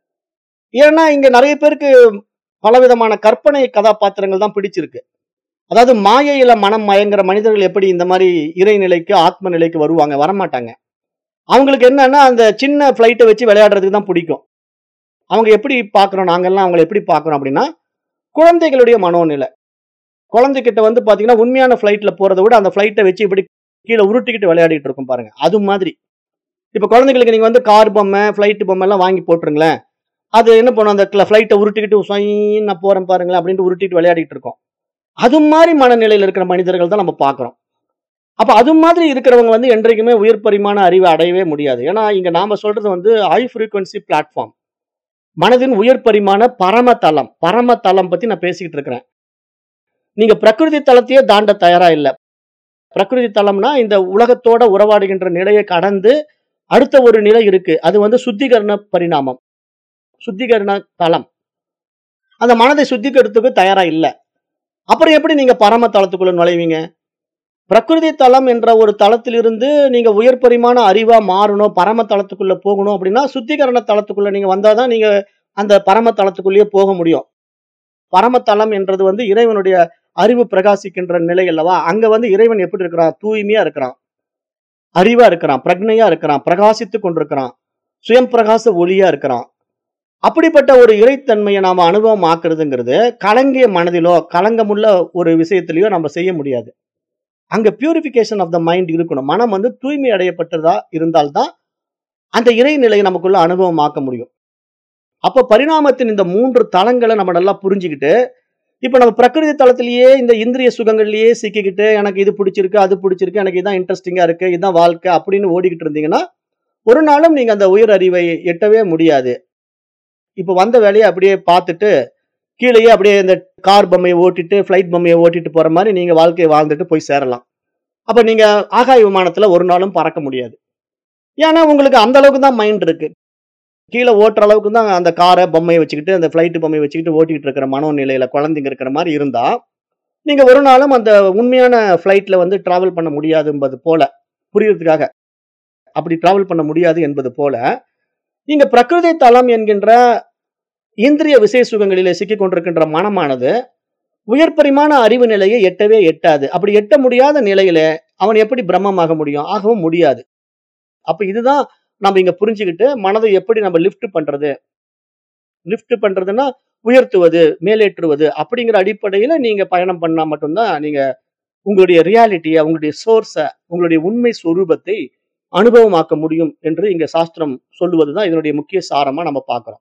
ஏன்னா இங்க நிறைய பேருக்கு பலவிதமான கற்பனை கதாபாத்திரங்கள் தான் பிடிச்சிருக்கு. அதாவது மாயையில மனம் மயங்குற மனிதர்கள் எப்படி இந்த மாதிரி இறைநிலைக்கு, ஆத்ம நிலைக்கு வருவாங்க? வரமாட்டாங்க. அவங்களுக்கு என்னன்னா, அந்த சின்ன ஃபிளைட்ட வச்சு விளையாடுறதுக்கு தான் பிடிக்கும். அவங்க எப்படி பார்க்கிறோம், நாங்கெல்லாம் அவங்கள எப்படி பார்க்கிறோம் அப்படின்னா, குழந்தைகளுடைய மனோநிலை. குழந்தைகிட்ட வந்து பார்த்தீங்கன்னா, உண்மையான ஃபிளைட்ல போறத விட அந்த ஃபிளைட்ட வச்சு இப்படி கீழ உருட்டிக்கிட்டு விளையாடிட்டு இருக்கும் பாருங்க. அது மாதிரி. இப்ப குழந்தைகளுக்கு நீங்க வந்து கார் பொம்மை, ஃபிளைட் பொம்மை எல்லாம் வாங்கி போட்டுருங்களேன். அது என்ன பண்ணும், அந்த க்ல ஃபிளைட்ட உருட்டிக்கிட்டு சொய்ன்னு நான் போறேன் பாருங்களேன் அப்படின்ட்டு உருட்டிட்டு விளையாடிட்டு இருக்கும். அது மாதிரி மனநிலையில இருக்கிற மனிதர்கள் தான் நம்ம பார்க்கிறோம். அப்ப அது மாதிரி இருக்கிறவங்க வந்து என்றைக்குமே உயர் பரிமாண அறிவை அடையவே முடியாது. ஏன்னா இங்க நாம சொல்றது வந்து ஹை ஃப்ரீக்வன்சி பிளாட்ஃபார்ம். மனதின் உயர் பரிமாண பரம தளம். பரம தளம் பத்தி நான் பேசிக்கிட்டு இருக்கிறேன். நீங்க பிரகிருதி தளத்தையே தாண்ட தயாரா இல்ல. பிரகிருதி தளம்னா இந்த உலகத்தோட உறவாடுகின்ற நிலையை கடந்து அடுத்த ஒரு நிலை இருக்கு. அது வந்து சுத்திகரண பரிணாமம். சுத்திகரண தளம். அந்த மனதை சுத்திகரித்துக்கு தயாரா இல்ல. அப்புறம் எப்படி நீங்க பரம தளத்துக்குள்ள நுழைவீங்க? பிரகிருதி தளம் என்ற ஒரு தளத்திலிருந்து நீங்க உயர் பரிமாண அறிவா மாறணும், பரம தளத்துக்குள்ள போகணும் அப்படின்னா, சுத்திகரண தளத்துக்குள்ள நீங்க வந்தாதான் நீங்க அந்த பரம தளத்துக்குள்ளேயே போக முடியும். பரம தளம் என்றது வந்து இறைவனுடைய அறிவு பிரகாசிக்கின்ற நிலை அல்லவா? அங்க வந்து இறைவன் எப்படி இருக்கிறான்? தூய்மையா இருக்கிறான். அறிவா இருக்கிறான். பிரக்ஞையா இருக்கிறான். பிரகாசித்துக் கொண்டிருக்கிறான். சுயம் பிரகாச ஒளியா இருக்கிறான். அப்படிப்பட்ட ஒரு இறைத்தன்மையை நாம அனுபவம் ஆக்குறதுங்கிறது கலங்கிய மனதிலோ, களங்கமுள்ள ஒரு விஷயத்திலயோ நம்ம செய்ய முடியாது. அங்க பியூரிபிகேஷன் ஆஃப் த மைண்ட் இருக்கணும். மனம் வந்து தூய்மை அடையப்பட்டதா இருந்தால்தான் அந்த இறைநிலையை நமக்குள்ள அனுபவமாக்க முடியும். அப்ப பரிணாமத்தின் இந்த மூன்று தளங்களை நம்ம நல்லா புரிஞ்சுக்கிட்டு, இப்ப நம்ம பிரகிருதி தளத்திலேயே இந்த இந்திரிய சுகங்கள்லயே சிக்கிக்கிட்டு, எனக்கு இது பிடிச்சிருக்கு, அது பிடிச்சிருக்கு, எனக்கு இதான் இன்ட்ரெஸ்டிங்கா இருக்கு, இதான் வாழ்க்கை அப்படின்னு ஓடிக்கிட்டு இருந்தீங்கன்னா, ஒரு நாளும் நீங்க அந்த உயர் அறிவை எட்டவே முடியாது. இப்ப வந்த வேலையை அப்படியே பார்த்துட்டு, கீழேயே அப்படியே இந்த கார் பொம்மையை ஓட்டிட்டு, ஃபிளைட் பொம்மையை ஓட்டிட்டு போற மாதிரி நீங்க வாழ்க்கையை வாழ்ந்துட்டு போய் சேரலாம். அப்ப நீங்க ஆகாய விமானத்துல ஒரு நாளும் பறக்க முடியாது. ஏன்னா உங்களுக்கு அந்த அளவுக்கு தான் மைண்ட் இருக்கு. கீழ ஓட்டுற அளவுக்கு தான் அந்த கார பொம்மையை வச்சுக்கிட்டு, அந்த ஃபிளைட் பொம்மையை வச்சுக்கிட்டு ஓட்டிட்டு இருக்கிற மனோநிலையில குழந்தைங்க இருக்கிற மாதிரி இருந்தா, நீங்க ஒரு நாளும் அந்த உண்மையான ஃபிளைட்ல வந்து டிராவல் பண்ண முடியாது என்பது போல, புரியறதுக்காக. அப்படி டிராவல் பண்ண முடியாது என்பது போல, நீங்க பிரகிருதி தளம் என்கின்ற இந்திரிய விசை சுகங்களிலே சிக்கிக் கொண்டிருக்கின்ற மனமானது உயர் பரிமாண அறிவு நிலையை எட்டவே எட்டாது. அப்படி எட்ட முடியாத நிலையில அவன் எப்படி பிரம்மமாக முடியும்? ஆகவும் முடியாது. அப்ப இதுதான் நம்ம இங்க புரிஞ்சுக்கிட்டு மனதை எப்படி நம்ம லிஃப்ட் பண்றது? லிஃப்ட் பண்றதுன்னா உயர்த்துவது, மேலேற்றுவது அப்படிங்கிற அடிப்படையில நீங்க பயணம் பண்ணா மட்டும்தான் நீங்க உங்களுடைய ரியாலிட்டிய, உங்களுடைய சோர்ஸ, உங்களுடைய உண்மை சொரூபத்தை அனுபவமாக்க முடியும் என்று இங்க சாஸ்திரம் சொல்லுவதுதான் இதனுடைய முக்கிய சாரமா நம்ம பார்க்கிறோம்.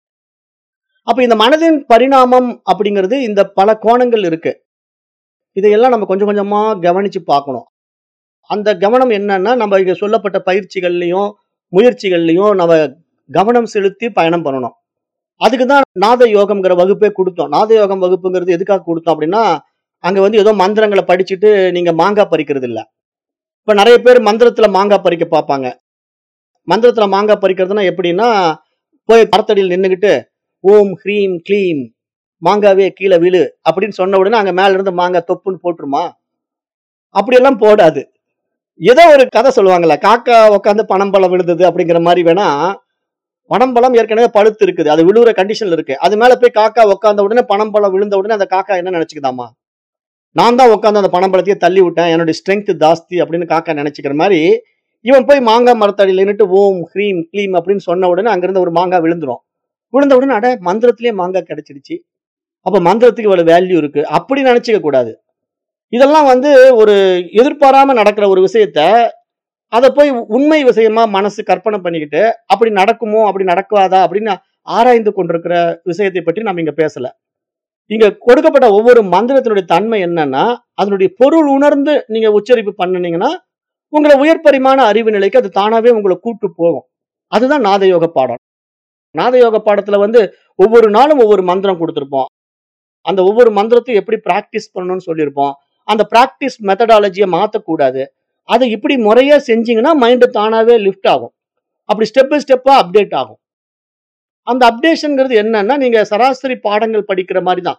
அப்ப இந்த மனதின் பரிணாமம் அப்படிங்கிறது இந்த பல கோணங்கள் இருக்கு. இதையெல்லாம் நம்ம கொஞ்சம் கொஞ்சமா கவனிச்சு பார்க்கணும். அந்த கவனம் என்னன்னா, நம்ம இங்க சொல்லப்பட்ட பயிற்சிகள்லயும், முயற்சிகள்லயும் நம்ம கவனம் செலுத்தி பயணம் பண்ணணும். அதுக்கு தான் நாத யோகம்ங்கிற வகுப்பே குடுத்தோம். நாத யோகம் வகுப்புங்கிறது எதுக்காக குடுத்தோம் அப்படின்னா, அங்க வந்து ஏதோ மந்திரங்கள படிச்சுட்டு நீங்க மாங்காய் பறிக்கிறது இல்ல. இப்ப நெறைய பேர் மந்திரத்துல மாங்காய் பறிக்க பார்ப்பாங்க. மந்திரத்துல மாங்காய் பறிக்கிறதுனா எப்படின்னா, போய் மரத்தடியில நின்னுகிட்டு, ஓம் ஹ்ரீம் க்ளீம் மாங்காவே கீழே விழு அப்படின்னு சொன்ன உடனே அங்க மேல இருந்து மாங்காய் தொப்புன்னு போட்டுருமா? அப்படியெல்லாம் போடாது. ஏதோ ஒரு கதை சொல்லுவாங்கல்ல, காக்கா உட்காந்து பனம்பழம் விழுந்தது அப்படிங்கிற மாதிரி வேணா, பனம்பழம் ஏற்கனவே பழுத்து இருக்குது, அது விழுவுற கண்டிஷன்ல இருக்கு. அது மேல போய் காக்கா உட்கார்ந்த உடனே பனம்பழம் விழுந்த உடனே அந்த காக்கா என்ன நினைச்சுக்குதாமா, நான் தான் உட்காந்து அந்த பனம்பழத்தையே தள்ளி விட்டேன், என்னுடைய ஸ்ட்ரென்த் ஜாஸ்தி அப்படின்னு காக்கா நினைச்சுக்கிற மாதிரி, இவன் போய் மாங்காய் மரத்தடியில நின்னுட்டு ஓம் ஹ்ரீம் க்ளீம் அப்படின்னு சொன்ன உடனே அங்கிருந்து ஒரு மாங்காய் விழுந்துரும். விழுந்த உடனே அட மந்திரத்திலேயே மாங்காய் கிடைச்சிடுச்சு, அப்ப மந்திரத்துக்கு இவ்வளவு வேல்யூ இருக்கு அப்படி நினைச்சுக்க கூடாது. இதெல்லாம் வந்து ஒரு எதிர்பாராம நடக்கிற ஒரு விஷயத்த அதை போய் உண்மை விஷயமா மனசு கற்பனை பண்ணிக்கிட்டு அப்படி நடக்குமோ அப்படி நடக்காதா அப்படின்னு ஆராய்ந்து கொண்டிருக்கிற விஷயத்தை பற்றி நம்ம இங்க பேசல. இங்க கொடுக்கப்பட்ட ஒவ்வொரு மந்திரத்தினுடைய தன்மை என்னன்னா, அதனுடைய பொருள் உணர்ந்து நீங்க உச்சரிப்பு பண்ணினீங்கன்னா உங்களை உயர் பரிமாண அறிவு நிலைக்கு அது தானாவே உங்களை கூட்டு போகும். அதுதான் நாதயோக பாடம். நாதயோக பாடத்துல வந்து ஒவ்வொரு நாளும் ஒவ்வொரு மந்திரம் கொடுத்திருப்போம். அந்த ஒவ்வொரு மந்திரத்தையும் எப்படி பிராக்டிஸ் பண்ணணும்னு சொல்லியிருப்போம். அந்த பிராக்டிஸ் மெத்தடாலஜியை மாற்றக்கூடாது. அதை இப்படி முறையா செஞ்சீங்கன்னா மைண்டு தானாவே லிஃப்ட் ஆகும். அப்படி ஸ்டெப் பை ஸ்டெப்பா அப்டேட் ஆகும். அந்த அப்டேஷன்ங்கிறது என்னன்னா, நீங்க சராசரி பாடங்கள் படிக்கிற மாதிரி தான்.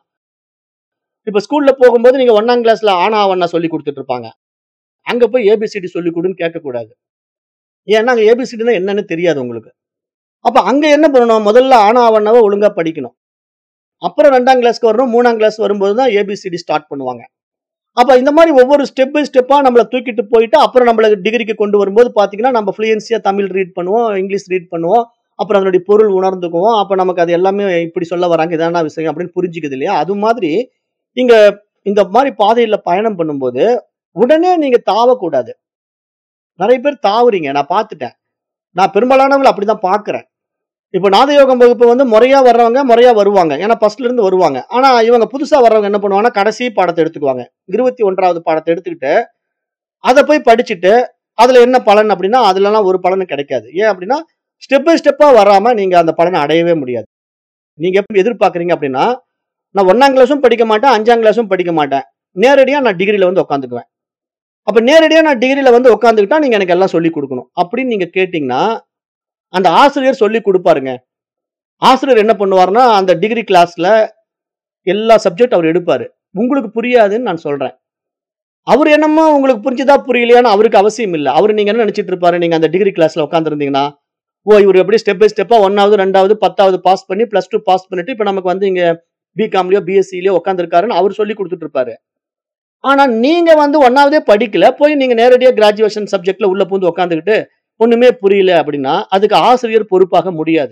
இப்ப ஸ்கூல்ல போகும்போது நீங்க ஒன்னாம் கிளாஸ்ல ஆனா ஆவண்ணா சொல்லி கொடுத்துட்டு இருப்பாங்க. அங்க போய் ஏபிசிடி சொல்லி கொடுன்னு கேட்கக்கூடாது. ஏன்னா அங்க ஏபிசிடினா என்னன்னு தெரியாது உங்களுக்கு. அப்ப அங்க என்ன பண்ணணும், முதல்ல ஆனா ஆவண்ணாவை ஒழுங்கா படிக்கணும். அப்புறம் ரெண்டாம் கிளாஸ்க்கு வரணும். மூணாம் கிளாஸ் வரும்போது தான் ஏபிசிடி ஸ்டார்ட் பண்ணுவாங்க. அப்ப இந்த மாதிரி ஒவ்வொரு ஸ்டெப் பை ஸ்டெப்பா நம்மள தூக்கிட்டு போயிட்டு அப்புறம் நம்மள டிகிரிக்கு கொண்டு வரும்போது பாத்தீங்கன்னா நம்ம ஃப்ளூயன்சியா தமிழ் ரீட் பண்ணுவோம், இங்கிலீஷ் ரீட் பண்ணுவோம், அப்புறம் அதனுடைய பொருள் உணர்ந்துக்குவோம். அப்ப நமக்கு அது எல்லாமே இப்படி சொல்ல வராங்க, இதான விஷயம் அப்படின்னு புரிஞ்சுக்குது இல்லையா? அது மாதிரி நீங்க இந்த மாதிரி பாதையில பயணம் பண்ணும்போது உடனே நீங்க தாவக்கூடாது. நிறைய பேர் தாவுறீங்க, நான் பார்த்துட்டேன். நான் பெரும்பாலானவங்களை அப்படிதான் பார்க்கிறேன். இப்ப நாதயோகம் வகுப்பு வந்து முறையா வர்றவங்க முறையா வருவாங்க. ஏன்னா ஃபர்ஸ்ட்ல இருந்து வருவாங்க. ஆனா இவங்க புதுசா வர்றவங்க என்ன பண்ணுவாங்கன்னா, கடைசி பாடத்தை எடுத்துக்குவாங்க. இருபத்தி ஒன்றாவது பாடத்தை எடுத்துக்கிட்டு அதை போய் படிச்சுட்டு அதுல என்ன பலன் அப்படின்னா, அதுலலாம் ஒரு பலனும் கிடைக்காது. ஏன் அப்படின்னா, ஸ்டெப் பை ஸ்டெப்பா வராம நீங்க அந்த பலனை அடையவே முடியாது. நீங்க எப்படி எதிர்பார்க்கறீங்க அப்படின்னா, நான் ஒன்னாம் கிளாஸும் படிக்க மாட்டேன், அஞ்சாம் கிளாஸும் படிக்க மாட்டேன், நேரடியா நான் டிகிரில வந்து உட்காந்துக்குவேன். அப்ப நேரடியா நான் டிகிரில வந்து உட்காந்துக்கிட்டா நீங்க எனக்கு எல்லாம் சொல்லி கொடுக்கணும் அப்படின்னு நீங்க கேட்டீங்கன்னா, அந்த ஆசிரியர் சொல்லி கொடுப்பாருங்க. ஆசிரியர் என்ன பண்ணுவாருன்னா, அந்த டிகிரி கிளாஸ்ல எல்லா சப்ஜெக்ட் அவர் எடுப்பாரு. உங்களுக்கு புரியாதுன்னு நான் சொல்றேன். அவர் என்னமோ உங்களுக்கு புரிஞ்சுதா புரியலையான்னு அவருக்கு அவசியம் இல்ல. அவரு நீங்க என்ன நினைச்சிட்டு இருப்பாரு, நீங்க அந்த டிகிரி கிளாஸ்ல உட்கார்ந்திருந்தீங்கன்னா, ஓ இவரு எப்படி ஸ்டெப் பை ஸ்டெப்பா ஒன்னாவது, ரெண்டாவது, பத்தாவது பாஸ் பண்ணி பிளஸ் டூ பாஸ் பண்ணிட்டு இப்ப நமக்கு வந்து இங்க பிகாம்லயோ பிஎஸ்சிலயோ உட்கார்ந்திருக்காருன்னு அவர் சொல்லி கொடுத்துட்டு இருப்பாரு. ஆனா நீங்க வந்து ஒன்னாவதே படிக்கல, போய் நீங்க நேரடியா கிராஜுவேஷன் சப்ஜெக்ட்ல உள்ள பூந்து உட்கார்ந்துகிட்டு ஒண்ணுமே புரியல அப்படின்னா அதுக்கு ஆசிரியர் பொறுப்பாக முடியாது.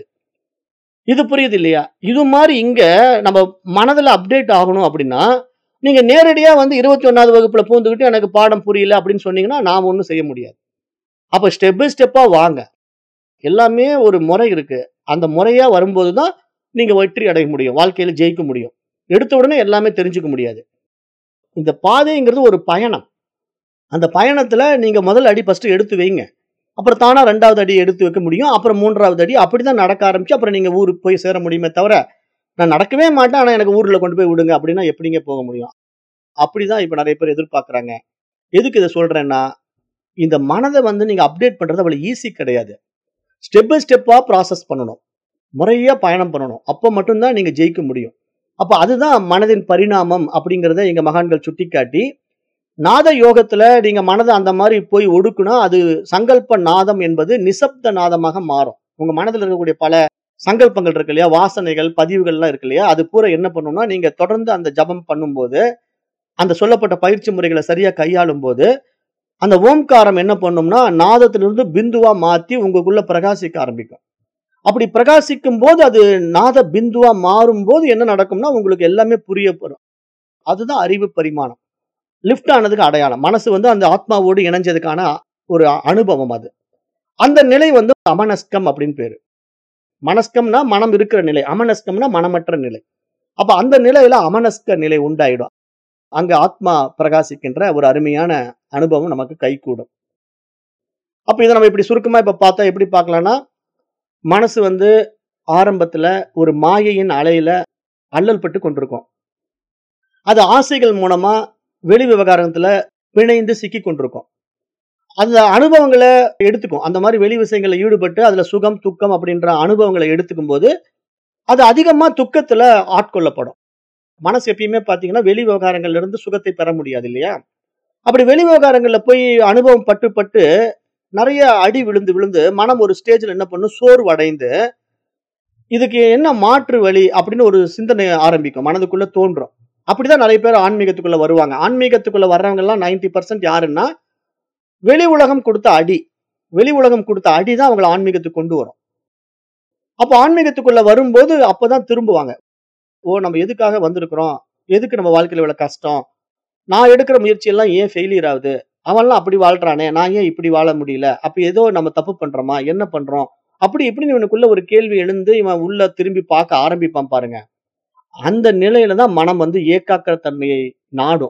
இது புரியுது இல்லையா? இது மாதிரி இங்க நம்ம மனதுல அப்டேட் ஆகணும் அப்படின்னா, நீங்க நேரடியா வந்து இருபத்தி ஒன்றாவது வகுப்புல பூந்துக்கிட்டு எனக்கு பாடம் புரியல அப்படின்னு சொன்னீங்கன்னா, நாம ஒண்ணும் செய்ய முடியாது. அப்ப ஸ்டெப் பை ஸ்டெப்பா வாங்க. எல்லாமே ஒரு முறை இருக்கு. அந்த முறையா வரும்போது தான் நீங்க வெற்றி அடைய முடியும். வாழ்க்கையில ஜெயிக்க முடியும். எடுத்த உடனே எல்லாமே தெரிஞ்சுக்க முடியாது. இந்த பாதைங்கிறது ஒரு பயணம். அந்த பயணத்துல நீங்க முதல் அடி ஃபர்ஸ்ட் எடுத்து வைங்க. அப்புறம் தானா ரெண்டாவது அடி எடுத்து வைக்க முடியும். அப்புறம் மூன்றாவது அடி அப்படிதான் நடக்க ஆரம்பிச்சு அப்புறம் நீங்க ஊருக்கு போய் சேர முடியுமே தவிர, நான் நடக்கவே மாட்டேன், ஆனா எனக்கு ஊர்ல கொண்டு போய் விடுங்க அப்படின்னா எப்படிங்க போக முடியும்? அப்படிதான் இப்ப நிறைய பேர் எதிர்பார்க்கறாங்க. எதுக்கு இத சொல்றேன்னா, இந்த மனத வந்து நீங்க அப்டேட் பண்றது அவ்வளவு ஈஸி கிடையாது. ஸ்டெப் பை ஸ்டெப்பா ப்ராசஸ் பண்ணணும். முறையா பயணம் பண்ணணும். அப்ப மட்டும் தான் நீங்க ஜெயிக்க முடியும். அப்ப அதுதான் மனதின் பரிணாமம் அப்படிங்கிறத எங்க மகான்கள் சுட்டிக்காட்டி, நாத யோகத்துல நீங்க மனத அந்த மாதிரி போய் ஒடுக்குனா, அது சங்கல்ப நாதம் என்பது நிசப்த நாதமாக மாறும். உங்க மனதில இருக்கக்கூடிய பல சங்கல்பங்கள் இருக்கு இல்லையா? வாசனைகள், பதிவுகள்லாம் இருக்கு இல்லையா? அது பூரா என்ன பண்ணும்னா, நீங்க தொடர்ந்து அந்த ஜபம் பண்ணும்போது, அந்த சொல்லப்பட்ட பயிற்சி முறைகள சரியா கையாளும்போது, அந்த ஓம்காரம் என்ன பண்ணும்னா, நாதத்திலிருந்து பிந்துவா மாத்தி உங்களுக்குள்ள பிரகாசிக்க ஆரம்பிக்கும். அப்படி பிரகாசிக்கும்போது, அது நாத பிந்துவா மாறும்போது என்ன நடக்கும்னா, உங்களுக்கு எல்லாமே புரிய வரும். அதுதான் அறிவு பரிமாணம். லிஃப்ட் ஆனதுக்கு அடையாளம். மனசு வந்து அந்த ஆத்மாவோடு இணைஞ்சதுக்கான ஒரு அனுபவம் அது. அந்த நிலை வந்து அமனஸ்கம் அப்படின்னு பேரு. மனஸ்கம்னா மனம் இருக்கிற நிலை. அமனஸ்கம்னா மனமற்ற நிலை. அப்ப அந்த நிலையில அமனஸ்க நிலை உண்டாயிடும். அங்க ஆத்மா பிரகாசிக்கின்ற ஒரு அருமையான அனுபவம் நமக்கு கைகூடும். அப்ப இத நம்ம இப்படி சுருக்கமா இப்ப பார்த்தா எப்படி பார்க்கலாம்னா, மனசு வந்து ஆரம்பத்துல ஒரு மாயையின் அலையில அல்லல் பட்டு கொண்டிருக்கும். அது ஆசைகள் மூலமா வெளி விவகாரத்துல பிணைந்து சிக்கிக் கொண்டிருக்கும். அந்த அனுபவங்கள எடுத்துக்கும். அந்த மாதிரி வெளி விஷயங்கள்ல ஈடுபட்டு அதுல சுகம், துக்கம் அப்படின்ற அனுபவங்கள எடுத்துக்கும்போது, அது அதிகமா துக்கத்துல ஆட்கொள்ளப்படும். மனசு எப்பயுமே பார்த்தீங்கன்னா, வெளி விவகாரங்கள்ல இருந்து சுகத்தை பெற முடியாது இல்லையா? அப்படி வெளி விவகாரங்கள்ல போய் அனுபவம் பட்டு பட்டு நெறைய அடி விழுந்து விழுந்து மனம் ஒரு ஸ்டேஜ்ல என்ன பண்ணும், சோர்வடைந்து, இதுக்கு என்ன மாற்று வழி அப்படின்னு ஒரு சிந்தனை ஆரம்பிக்கும். மனதுக்குள்ள தோன்றும். அப்படிதான் நெறைய பேர் ஆன்மீகத்துக்குள்ள வருவாங்க. ஆன்மீகத்துக்குள்ள வர்றவங்கலாம் தொண்ணூறு சதவீதம் யாருன்னா, வெளி உலகம் குடுத்த அடி. வெளி உலகம் குடுத்த அடி தான் அவங்கள ஆன்மீகத்துக்கு கொண்டு வரும். அப்ப ஆன்மீகத்துக்குள்ள வரும்போது அப்பதான் திரும்புவாங்க. ஓ! நம்ம எதுக்காக வந்திருக்கிறோம்? எதுக்கு நம்ம வாழ்க்கையில இவ்வளவு கஷ்டம்? நான் எடுக்கிற முயற்சி எல்லாம் ஏன் ஃபெயிலியர் ஆகுது? அவன்லாம் அப்படி வாழ்றானே! நான் ஏன் இப்படி வாழ முடியல? அப்ப ஏதோ நம்ம தப்பு பண்றோமா? என்ன பண்றோம்? அப்படி இப்படின்னு இவனுக்குள்ள ஒரு கேள்வி எழுந்து இவன் உள்ள திரும்பி பார்க்க ஆரம்பிப்பான் பாருங்க. அந்த நிலையில தான் மனம் வந்து ஏகாக்கிர தன்மையை நாடும்.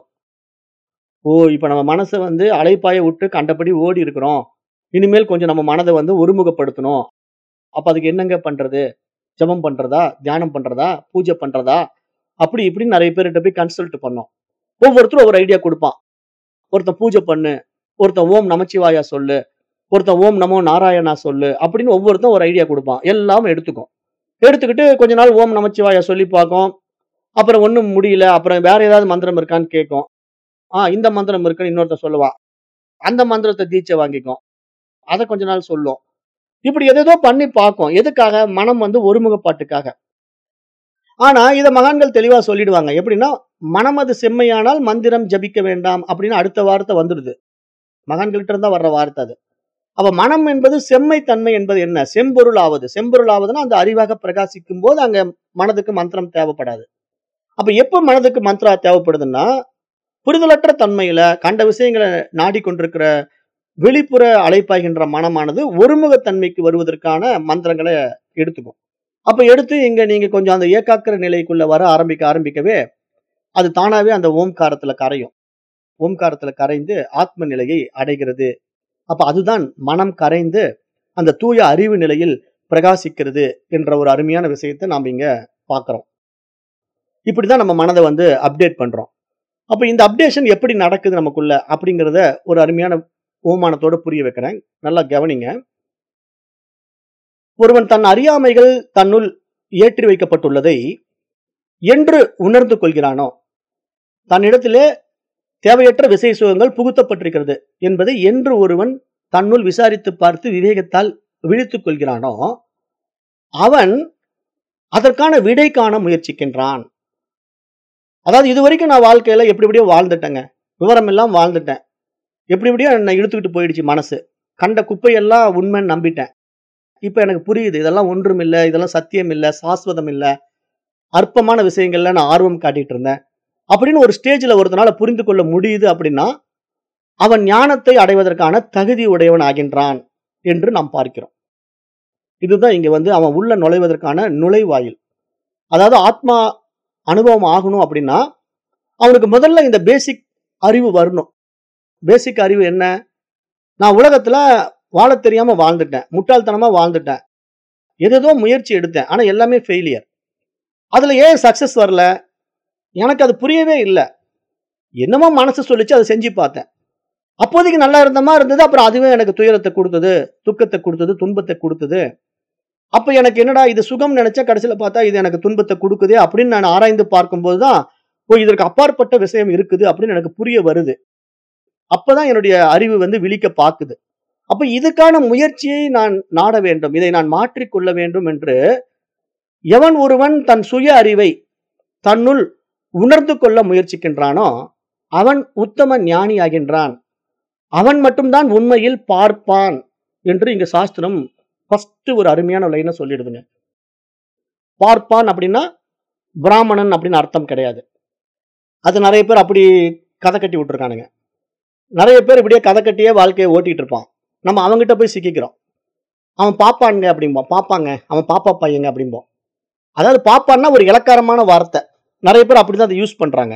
ஓ! இப்ப நம்ம மனச வந்து அலைப்பாய விட்டு கண்டபடி ஓடி இருக்கிறோம். இனிமேல் கொஞ்சம் நம்ம மனத வந்து ஒருமுகப்படுத்தணும். அப்ப அதுக்கு என்னங்க பண்றது? ஜெபம் பண்றதா? தியானம் பண்றதா? பூஜை பண்றதா? அப்படி இப்படின்னு நெறைய பேர்கிட்ட போய் கன்சல்ட் பண்ணோம். ஒவ்வொருத்தரும் ஒவ்வொரு ஐடியா குடுப்பான். ஒருத்தன் பூஜை பண்ணு, ஒருத்தன் ஓம் நமச்சிவாயா சொல்லு, ஒருத்தன் ஓம் நமோ நாராயணா சொல்லு அப்படின்னு ஒவ்வொருத்தன் ஒரு ஐடியா குடுப்பான். எல்லாம் எடுத்துக்கும். எடுத்துக்கிட்டு கொஞ்ச நாள் ஓம் நமச்சிவாயா சொல்லி பார்க்கும். அப்புறம் ஒண்ணும் முடியல. அப்புறம் வேற ஏதாவது மந்திரம் இருக்கான்னு கேட்கும். ஆ இந்த மந்திரம் இருக்குன்னு இன்னொருத்தன் சொல்லுவான். அந்த மந்திரத்த தீட்சை வாங்கிக்கும். அத கொஞ்ச நாள் சொல்லும். இப்படி ஏதேதோ பண்ணி பார்க்கும். எதுக்காக? மனம் வந்து ஒருமுகப்பாட்டுக்காக. ஆனா இத மகான்கள் தெளிவா சொல்லிடுவாங்க. எப்படின்னா, மனமது செம்மையானால் மந்திரம் ஜபிக்க வேண்டாம் அப்படின்னு அடுத்த வார்த்தை வந்துடுது. மகான்கள்ட்ட இருந்தா வர்ற வார்த்தை அது. அப்ப மனம் என்பது செம்மை தன்மை என்பது என்ன? செம்பொருள் ஆவது. செம்பொருள் ஆவதுன்னா அந்த அறிவாக பிரகாசிக்கும் போது அங்க மனதுக்கு மந்திரம் தேவைப்படாது. அப்ப எப்ப மனதுக்கு மந்த்ரா தேவைப்படுதுன்னா, புரிதலற்ற தன்மையில கண்ட விஷயங்களை நாடிக்கொண்டிருக்கிற வெளிப்புற அலைப்பாய்கின்ற மனமானது ஒருமுகத்தன்மைக்கு வருவதற்கான மந்திரங்களை எடுத்துக்கும். அப்ப எடுத்து இங்க நீங்க கொஞ்சம் அந்த ஏகாக்கிர நிலைக்குள்ள வர ஆரம்பிக்க ஆரம்பிக்கவே அது தானாவே அந்த ஓம்காரத்துல கரையும். ஓம்காரத்துல கரைந்து ஆத்ம நிலையை அடைகிறது. அப்ப அதுதான் மனம் கரைந்து அந்த தூய அறிவு நிலையில் பிரகாசிக்கிறது என்ற ஒரு அருமையான விஷயத்தை நாம் இங்க பார்க்கிறோம். இப்படிதான் நம்ம மனதை வந்து அப்டேட் பண்றோம். அப்ப இந்த அப்டேஷன் எப்படி நடக்குது நமக்குள்ள அப்படிங்கிறத ஒரு அருமையான ஓமானத்தோட புரிய வைக்கிறேன். நல்லா கவனிங்க. ஒருவன் தன் அறியாமைகள் தன்னுள் ஏற்றி வைக்கப்பட்டுள்ளதை என்று உணர்ந்து கொள்கிறானோ, தன்னிடத்திலே தேவையற்ற விசை சுகங்கள் புகுத்தப்பட்டிருக்கிறது என்பதை என்று ஒருவன் தன்னுள் விசாரித்து பார்த்து விவேகத்தால் விழித்துக் கொள்கிறானோ, அவன் அதற்கான விடை காண முயற்சிக்கின்றான். அதாவது இதுவரைக்கும் நான் வாழ்க்கையில எப்படி எப்படியோ வாழ்ந்துட்டேங்க. விவரம் எல்லாம் வாழ்ந்துட்டேன். எப்படி எப்படியோ என்னை இழுத்துக்கிட்டு போயிடுச்சு மனசு. கண்ட குப்பையெல்லாம் உண்மைன்னு நம்பிட்டேன். இப்ப எனக்கு புரியுது. இதெல்லாம் ஒன்றும் இல்ல. இதெல்லாம் சத்தியம் இல்ல. சாஸ்வதம் இல்ல. அற்பமான விஷயங்கள்ல நான் ஆர்வம் காட்டிட்டு இருந்தேன். அப்படின்னு ஒரு ஸ்டேஜ்ல ஒருத்தனால புரிந்து கொள்ள முடியுது அப்படின்னா, அவன் ஞானத்தை அடைவதற்கான தகுதி உடையவன் ஆகின்றான் என்று நாம் பார்க்கிறோம். இதுதான் இங்க வந்து அவன் உள்ள நுழைவதற்கான நுழைவாயில். அதாவது ஆத்மா அனுபவம் ஆகணும் அப்படின்னா, அவனுக்கு முதல்ல இந்த பேசிக் அறிவு வரணும். பேசிக் அறிவு என்ன? நான் உலகத்துல வாழத் தெரியாம வாழ்ந்துட்டேன். முட்டாள்தனமா வாழ்ந்துட்டேன். ஏதேதோ முயற்சி எடுத்தேன். ஆனா எல்லாமே ஃபெயிலியர். அதுல ஏன் சக்சஸ் வரல? எனக்கு அது புரியவே இல்ல. என்னமோ மனசு சொல்லிச்சு, அதை செஞ்சு பார்த்தேன். அப்போதைக்கு நல்லா இருந்த மாதிரி இருந்தது. அப்புறம் அதுவே எனக்கு துயரத்தை கொடுத்தது, துக்கத்தை கொடுத்தது, துன்பத்தை கொடுத்தது. அப்ப எனக்கு என்னடா இது சுகம் நினைச்சா கடைசியில பார்த்தா இது எனக்கு துன்பத்தை கொடுக்குதே அப்படின்னு நான் ஆராய்ந்து பார்க்கும்போது தான், ஓ இதற்கு அப்பாற்பட்ட விஷயம் இருக்குது அப்படின்னு எனக்கு புரிய வருது. அப்பதான் என்னுடைய அறிவு வந்து விழிக்க பார்க்குது. அப்ப இதுக்கான முயற்சியை நான் நாட வேண்டும். இதை நான் மாற்றிக்கொள்ள வேண்டும் என்று எவன் ஒருவன் தன் சுய அறிவை தன்னுள் உணர்ந்து கொள்ள முயற்சிக்கின்றானோ, அவன் உத்தம ஞானி ஆகின்றான். அவன் மட்டும்தான் உண்மையில் பார்ப்பான் என்று இங்க சாஸ்திரம் ஃபர்ஸ்ட் ஒரு அருமையான லைனை சொல்லிடுதுங்க. பார்ப்பான் அப்படின்னா பிராமணன் அப்படின்னு அர்த்தம் கிடையாது. அது நிறைய பேர் அப்படி கதை கட்டி விட்டுருக்கானுங்க. நிறைய பேர் இப்படியே கதை கட்டியே வாழ்க்கையை ஓட்டிட்டு இருப்பான். நம்ம அவங்ககிட்ட போய் சிக்கிக்கிறோம். அவன் பாப்பாங்க அப்படிம்போம். பாப்பாங்க அவன் பாப்பா பையங்க அப்படிம்போம். அதாவது பாப்பான்னா ஒரு இலக்காரமான வார்த்தை. நிறைய பேர் அப்படிதான் அதை யூஸ் பண்றாங்க.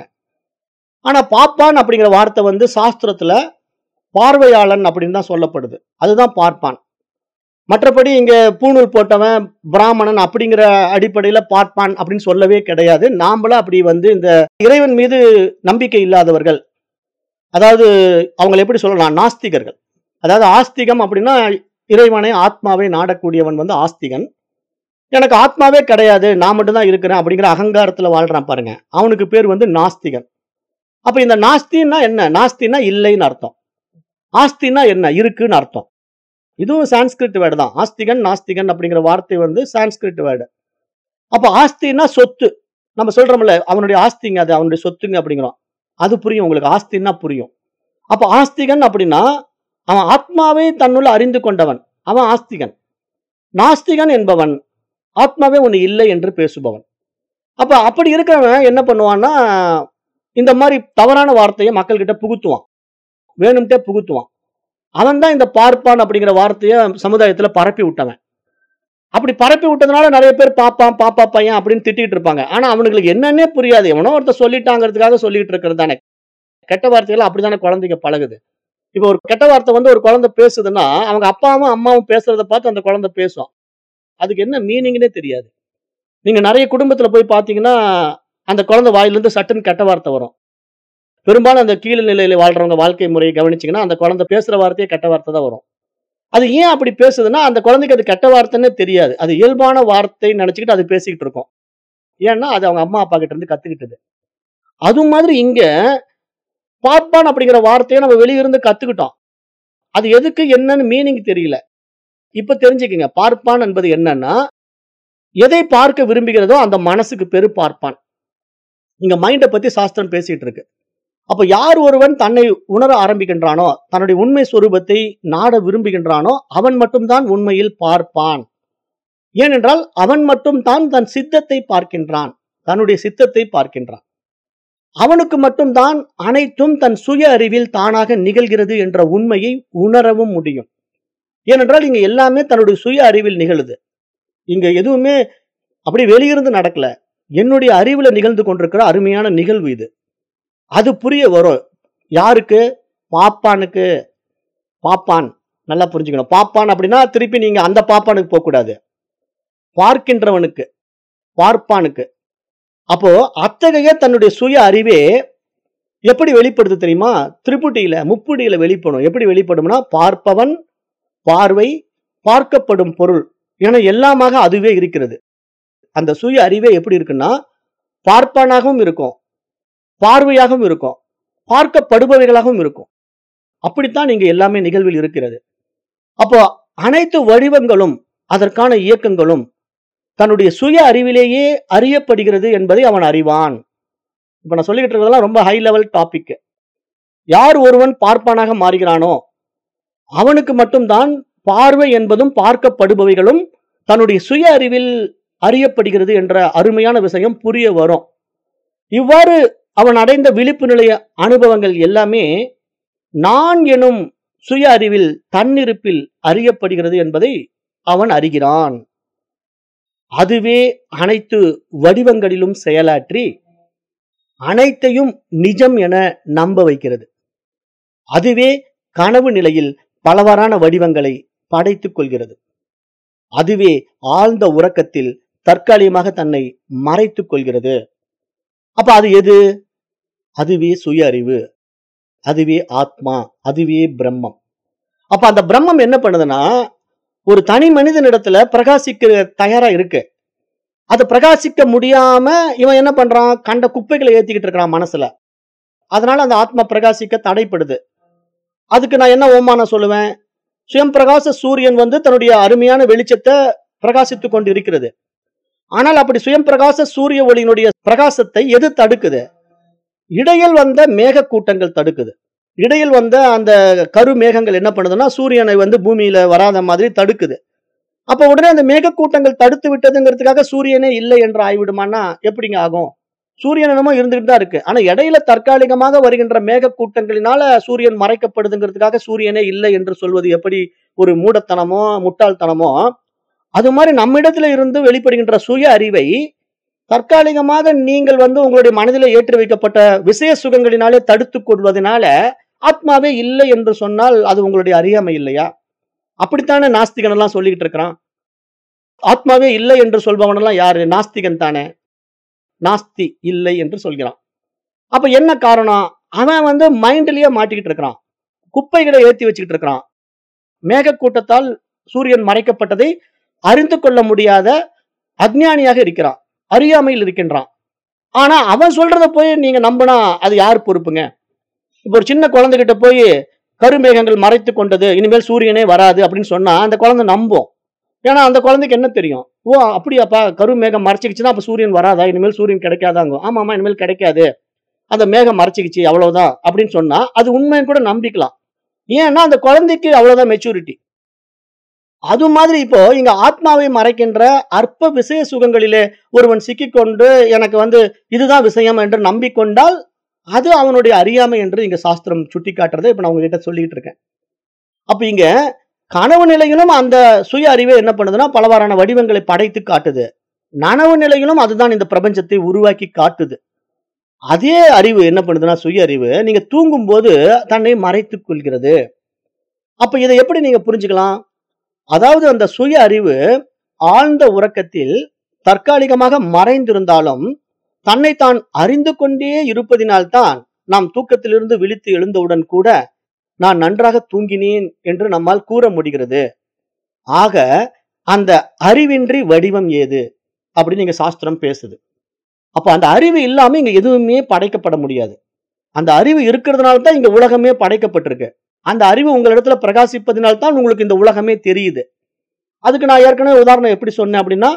ஆனா பாப்பான் அப்படிங்கிற வார்த்தை வந்து சாஸ்திரத்துல பார்வையாளன் அப்படின்னு தான் சொல்லப்படுது. அதுதான் பார்ப்பான். மற்றபடி இங்க பூணூல் போட்டவன் பிராமணன் அப்படிங்கிற அடிப்படையில பார்ப்பான் அப்படின்னு சொல்லவே கிடையாது. நாமள அப்படி வந்து இந்த இறைவன் மீது நம்பிக்கை இல்லாதவர்கள், அதாவது அவங்களை எப்படி சொல்லலாம், நாஸ்திகர்கள். அதாவது ஆஸ்திகம் அப்படின்னா இறைவனை ஆத்மாவை நாடக்கூடியவன் வந்து ஆஸ்திகன். எனக்கு ஆத்மாவே கிடையாது, நான் மட்டும் தான் இருக்கிறேன் அப்படிங்கிற அகங்காரத்துல வாழ்றான் பாருங்க, அவனுக்கு பேர் வந்து நாஸ்திகன். அப்ப இந்த நாஸ்தின்னா என்ன? நாஸ்தின்னா இல்லைன்னு அர்த்தம். ஆஸ்தின்னா என்ன? இருக்குன்னு அர்த்தம். இதுவும் சான்ஸ்கிரிட் வேர்டு தான். ஆஸ்திகன், நாஸ்திகன் அப்படிங்கிற வார்த்தை வந்து சான்ஸ்கிரிட் வேர்டு. அப்ப ஆஸ்தின்னா சொத்து. நம்ம சொல்றோம்ல, அவனுடைய ஆஸ்திங்க, அது அவனுடைய சொத்துங்க அப்படிங்கிறோம். அது புரியும் உங்களுக்கு. ஆஸ்தின்னா புரியும். அப்ப ஆஸ்திகன் அப்படின்னா அவன் ஆத்மாவை தன்னுள்ள அறிந்து கொண்டவன், அவன் ஆஸ்திகன். நாஸ்திகன் என்பவன் ஆத்மாவே ஒண்ணு இல்லை என்று பேசுபவன். அப்ப அப்படி இருக்கிறவன் என்ன பண்ணுவான்னா, இந்த மாதிரி தவறான வார்த்தையை மக்கள் கிட்ட புகுத்துவான், வேணும்ட்டே புகுத்துவான். அவன் தான் இந்த பார்ப்பான் அப்படிங்கிற வார்த்தையை சமுதாயத்துல பரப்பி விட்டவன். அப்படி பரப்பி விட்டதுனால நிறைய பேர் பாப்பான், பாப்பா பையன் அப்படின்னு திட்டிட்டு இருப்பாங்க. ஆனா அவனுங்களுக்கு என்னன்னே புரியாது. எவனோ ஒருத்தர் சொல்லிட்டாங்கிறதுக்காக சொல்லிட்டு இருக்கிறது தானே. கெட்ட வார்த்தைகள் அப்படித்தானே குழந்தைங்க பழகுது. இப்ப ஒரு கெட்ட வார்த்தை வந்து ஒரு குழந்தை பேசுதுன்னா, அவங்க அப்பாவும் அம்மாவும் பேசுறத பார்த்து அந்த குழந்தை பேசும். அதுக்கு என்ன மீனிங்னே தெரியாது. நீங்க நிறைய குடும்பத்துல போய் பாத்தீங்கன்னா, அந்த குழந்தை வாயிலிருந்து சட்டுன்னு கெட்ட வார்த்தை வரும். பெரும்பாலும் அந்த கீழ் நிலையில வாழ்றவங்க வாழ்க்கை முறையை கவனிச்சீங்கன்னா, அந்த குழந்தை பேசுற வார்த்தையே கெட்ட வார்த்தை தான் வரும். அது ஏன் அப்படி பேசுதுன்னா, அந்த குழந்தைக்கு அது கெட்ட வார்த்தைன்னே தெரியாது. அது இயல்பான வார்த்தைன்னு நினைச்சுக்கிட்டு அது பேசிக்கிட்டு இருக்கும். ஏன்னா, அது அவங்க அம்மா அப்பா கிட்ட இருந்து கத்துக்கிட்டது. அது மாதிரி இங்க பார்ப்பான் அப்படிங்கிற வார்த்தையை நம்ம வெளியிருந்து கத்துக்கிட்டோம். அது எதுக்கு என்னன்னு மீனிங் தெரியல. இப்ப தெரிஞ்சுக்கங்க. பார்ப்பான் என்பது என்னன்னா, எதை பார்க்க விரும்புகிறதோ அந்த மனசுக்கு பேரு பார்ப்பான். இங்க மைண்ட பத்தி சாஸ்திரம் பேசிட்டு இருக்கு. அப்ப யார் ஒருவன் தன்னை உணர ஆரம்பிக்கின்றானோ, தன்னுடைய உண்மை சொரூபத்தை நாட விரும்புகின்றானோ, அவன் மட்டும்தான் உண்மையில் பார்ப்பான். ஏனென்றால் அவன் மட்டும் தான் தன் சித்தத்தை பார்க்கின்றான், தன்னுடைய சித்தத்தை பார்க்கின்றான். அவனுக்கு மட்டும்தான் அனைத்தும் தன் சுய அறிவில் தானாக நிகழ்கிறது என்ற உண்மையை உணரவும் முடியும். ஏனென்றால் இங்க எல்லாமே தன்னுடைய சுய அறிவில் நிகழுது. இங்க எதுவுமே அப்படி வெளியிருந்து நடக்கல. என்னுடைய அறிவுல நிகழ்ந்து கொண்டிருக்கிற அருமையான நிகழ்வு இது. அது புரிய வரும். யாருக்கு? பாப்பானுக்கு. பாப்பான் நல்லா புரிஞ்சுக்கணும். பாப்பான் அப்படின்னா திருப்பி நீங்க அந்த பாப்பானுக்கு போக கூடாது. பார்க்கின்றவனுக்கு, பார்ப்பானுக்கு. அப்போ அத்தகைய தன்னுடைய சுய அறிவே எப்படி வெளிப்படுது தெரியுமா? திரிபுட்டியில, முப்புடியில வெளிப்படும். எப்படி வெளிப்படும்னா, பார்ப்பவன், பார்வை, பார்க்கப்படும் பொருள் என எல்லாமாக அதுவே இருக்கிறது. அந்த சுய அறிவே எப்படி இருக்குன்னா, பார்ப்பானாகவும் இருக்கும், பார்வையாகவும் இருக்கும், பார்க்கப்படுபவைகளாகவும் இருக்கும். அப்படித்தான் இங்க எல்லாமே நிகழ்வில் இருக்கிறது. அப்போ அனைத்து வடிவங்களும் அதற்கான இயக்கங்களும் தன்னுடைய சுய அறிவிலேயே அறியப்படுகிறது என்பதை அவன் அறிவான். இப்ப நான் சொல்லிக்கிட்டு இருக்கிறதெல்லாம் ரொம்ப ஹை லெவல் டாபிக். யார் ஒருவன் பார்ப்பானாக மாறுகிறானோ அவனுக்கு மட்டும்தான் பார்வை என்பதும் பார்க்கப்படுபவைகளும் தன்னுடைய சுய அறிவில் அறியப்படுகிறது என்ற அருமையான விஷயம் புரிய வரும். இவ்வாறு அவன் அடைந்த விழிப்பு நிலைய அனுபவங்கள் எல்லாமே நான் எனும் சுய அறிவில் தன்னிருப்பில் அறியப்படுகிறது என்பதை அவன் அறிகிறான். அதுவே அனைத்து வடிவங்களிலும் செயலாற்றி அனைத்தையும் நிஜம் என நம்ப வைக்கிறது. அதுவே கனவு நிலையில் பலவாறான வடிவங்களை படைத்துக் கொள்கிறது. அதுவே ஆழ்ந்த உறக்கத்தில் தற்காலிகமாக தன்னை மறைத்துக் கொள்கிறது. அப்ப அது எது? அதுவே சுய அறிவு, அதுவே ஆத்மா, அதுவே பிரம்மம். அப்ப அந்த பிரம்மம் என்ன பண்ணுதுன்னா, ஒரு தனி மனிதனிடத்துல பிரகாசிக்க தயாரா இருக்கு. அது பிரகாசிக்க முடியாம இவன் என்ன பண்றான்? கண்ட குப்பைகளை ஏத்திக்கிட்டு இருக்கிறான் மனசுல. அதனால அந்த ஆத்மா பிரகாசிக்க தடைப்படுது. அதுக்கு நான் என்ன ஓமானம் சொல்லுவேன்? சுயம் பிரகாச சூரியன் வந்து தன்னுடைய அருமையான வெளிச்சத்தை பிரகாசித்துக் கொண்டு இருக்கிறது. ஆனால் அப்படி சுயம் பிரகாச சூரிய ஒளியினுடைய பிரகாசத்தை எது தடுக்குது? இடையில் வந்த மேக கூட்டங்கள் தடுக்குது. இடையில் வந்த அந்த கரு மேகங்கள் என்ன பண்ணுதுன்னா, சூரியனை வந்து பூமியில வராத மாதிரி தடுக்குது. அப்ப உடனே அந்த மேக கூட்டங்கள் தடுத்து விட்டதுங்கிறதுக்காக சூரியனே இல்லை என்று ஆய்விடுமானா எப்படிங்க ஆகும்? சூரியன் என்னமோ இருந்துகிட்டு தான் இருக்கு. ஆனா இடையில தற்காலிகமாக வருகின்ற மேக கூட்டங்களினால சூரியன் மறைக்கப்படுதுங்கிறதுக்காக சூரியனே இல்லை என்று சொல்வது எப்படி ஒரு மூடத்தனமோ முட்டாள்தனமோ, அது மாதிரி நம்மிடத்துல இருந்து வெளிப்படுகின்ற சுய அறிவை தற்காலிகமாக நீங்கள் வந்து உங்களுடைய மனதில் ஏற்றி வைக்கப்பட்ட விசய சுகங்களினாலே தடுத்துக் கொள்வதனால ஆத்மாவே இல்லை என்று சொன்னால் அது உங்களுடைய அறியாமை இல்லையா? அப்படித்தானே நாஸ்திகன் எல்லாம் சொல்லிக்கிட்டு இருக்கிறான். ஆத்மாவே இல்லை என்று சொல்பவன் எல்லாம் யாரு? நாஸ்திகன் தானே. நாஸ்தி இல்லை என்று சொல்கிறான். அப்ப என்ன காரணம்? அவன் வந்து மைண்ட்லயே மாட்டிக்கிட்டு இருக்கிறான், குப்பைகளை ஏற்றி வச்சுக்கிட்டு இருக்கிறான். மேக கூட்டத்தால் சூரியன் மறைக்கப்பட்டதை அறிந்து கொள்ள முடியாத அஞ்ஞானியாக இருக்கிறான், அறியாமையில் இருக்கின்றான். ஆனா அவன் சொல்றத போய் நீங்க நம்பினா அது யார் பொறுப்புங்க? இப்போ ஒரு சின்ன குழந்தைகிட்ட போய் கருமேகங்கள் மறைத்து கொண்டது, இனிமேல் சூரியனே வராது அப்படின்னு சொன்னா அந்த குழந்தை நம்பும். ஏன்னா அந்த குழந்தைக்கு என்ன தெரியும்? ஓ அப்படியாப்பா, கருமேகம் மறைச்சிக்கிச்சுன்னா அப்ப சூரியன் வராதா, இனிமேல் சூரியன் கிடைக்காதாங்க. ஆமாமா, இனிமேல் கிடைக்காது, அந்த மேகம் மறைச்சிக்கிச்சு அவ்வளவுதான் அப்படின்னு சொன்னா அது உண்மைன்னு கூட நம்பிக்கலாம். ஏன்னா அந்த குழந்தைக்கு அவ்வளவுதான் மெச்சூரிட்டி. அது மாதிரி இப்போ இங்க ஆத்மாவை மறைக்கின்ற அற்ப விஷய சுகங்களிலே ஒருவன் சிக்கிக்கொண்டு எனக்கு வந்து இதுதான் விஷயம் என்று நம்பிக்கொண்டால் அது அவனுடைய அறியாமை என்று இங்க சாஸ்திரம் சுட்டி காட்டுறதை இப்ப நான் உங்ககிட்ட சொல்லிட்டு இருக்கேன். அப்ப இங்க கனவு நிலையிலும் அந்த சுய அறிவை என்ன பண்ணுதுன்னா பலவாறான வடிவங்களை படைத்து காட்டுது. நனவு நிலையிலும் அதுதான் இந்த பிரபஞ்சத்தை உருவாக்கி காட்டுது. அதே அறிவு என்ன பண்ணுதுன்னா சுய அறிவு நீங்க தூங்கும் போது தன்னை மறைத்துக் கொள்கிறது. அப்ப இதை எப்படி நீங்க புரிஞ்சுக்கலாம்? அதாவது அந்த சுய அறிவு ஆழ்ந்த உறக்கத்தில் தற்காலிகமாக மறைந்திருந்தாலும் தன்னை தான் அறிந்து கொண்டே இருப்பதினால்தான் நாம் தூக்கத்திலிருந்து விழித்து எழுந்தவுடன் கூட நான் நன்றாக தூங்கினேன் என்று நம்மால் கூற முடிகிறது. ஆக அந்த அறிவின்றி வடிவம் ஏது அப்படின்னு இங்க சாஸ்திரம் பேசுது. அப்ப அந்த அறிவு இல்லாம இங்க எதுவுமே படைக்கப்பட முடியாது. அந்த அறிவு இருக்கிறதுனால தான் இங்க உலகமே படைக்கப்பட்டிருக்கு. அந்த அறிவு உங்களிடத்துல பிரகாசிப்பதினால்தான் உங்களுக்கு இந்த உலகமே தெரியுது. அதுக்கு நான் ஏற்கனவே உதாரணம் எப்படி சொன்னேன் அப்படின்னா,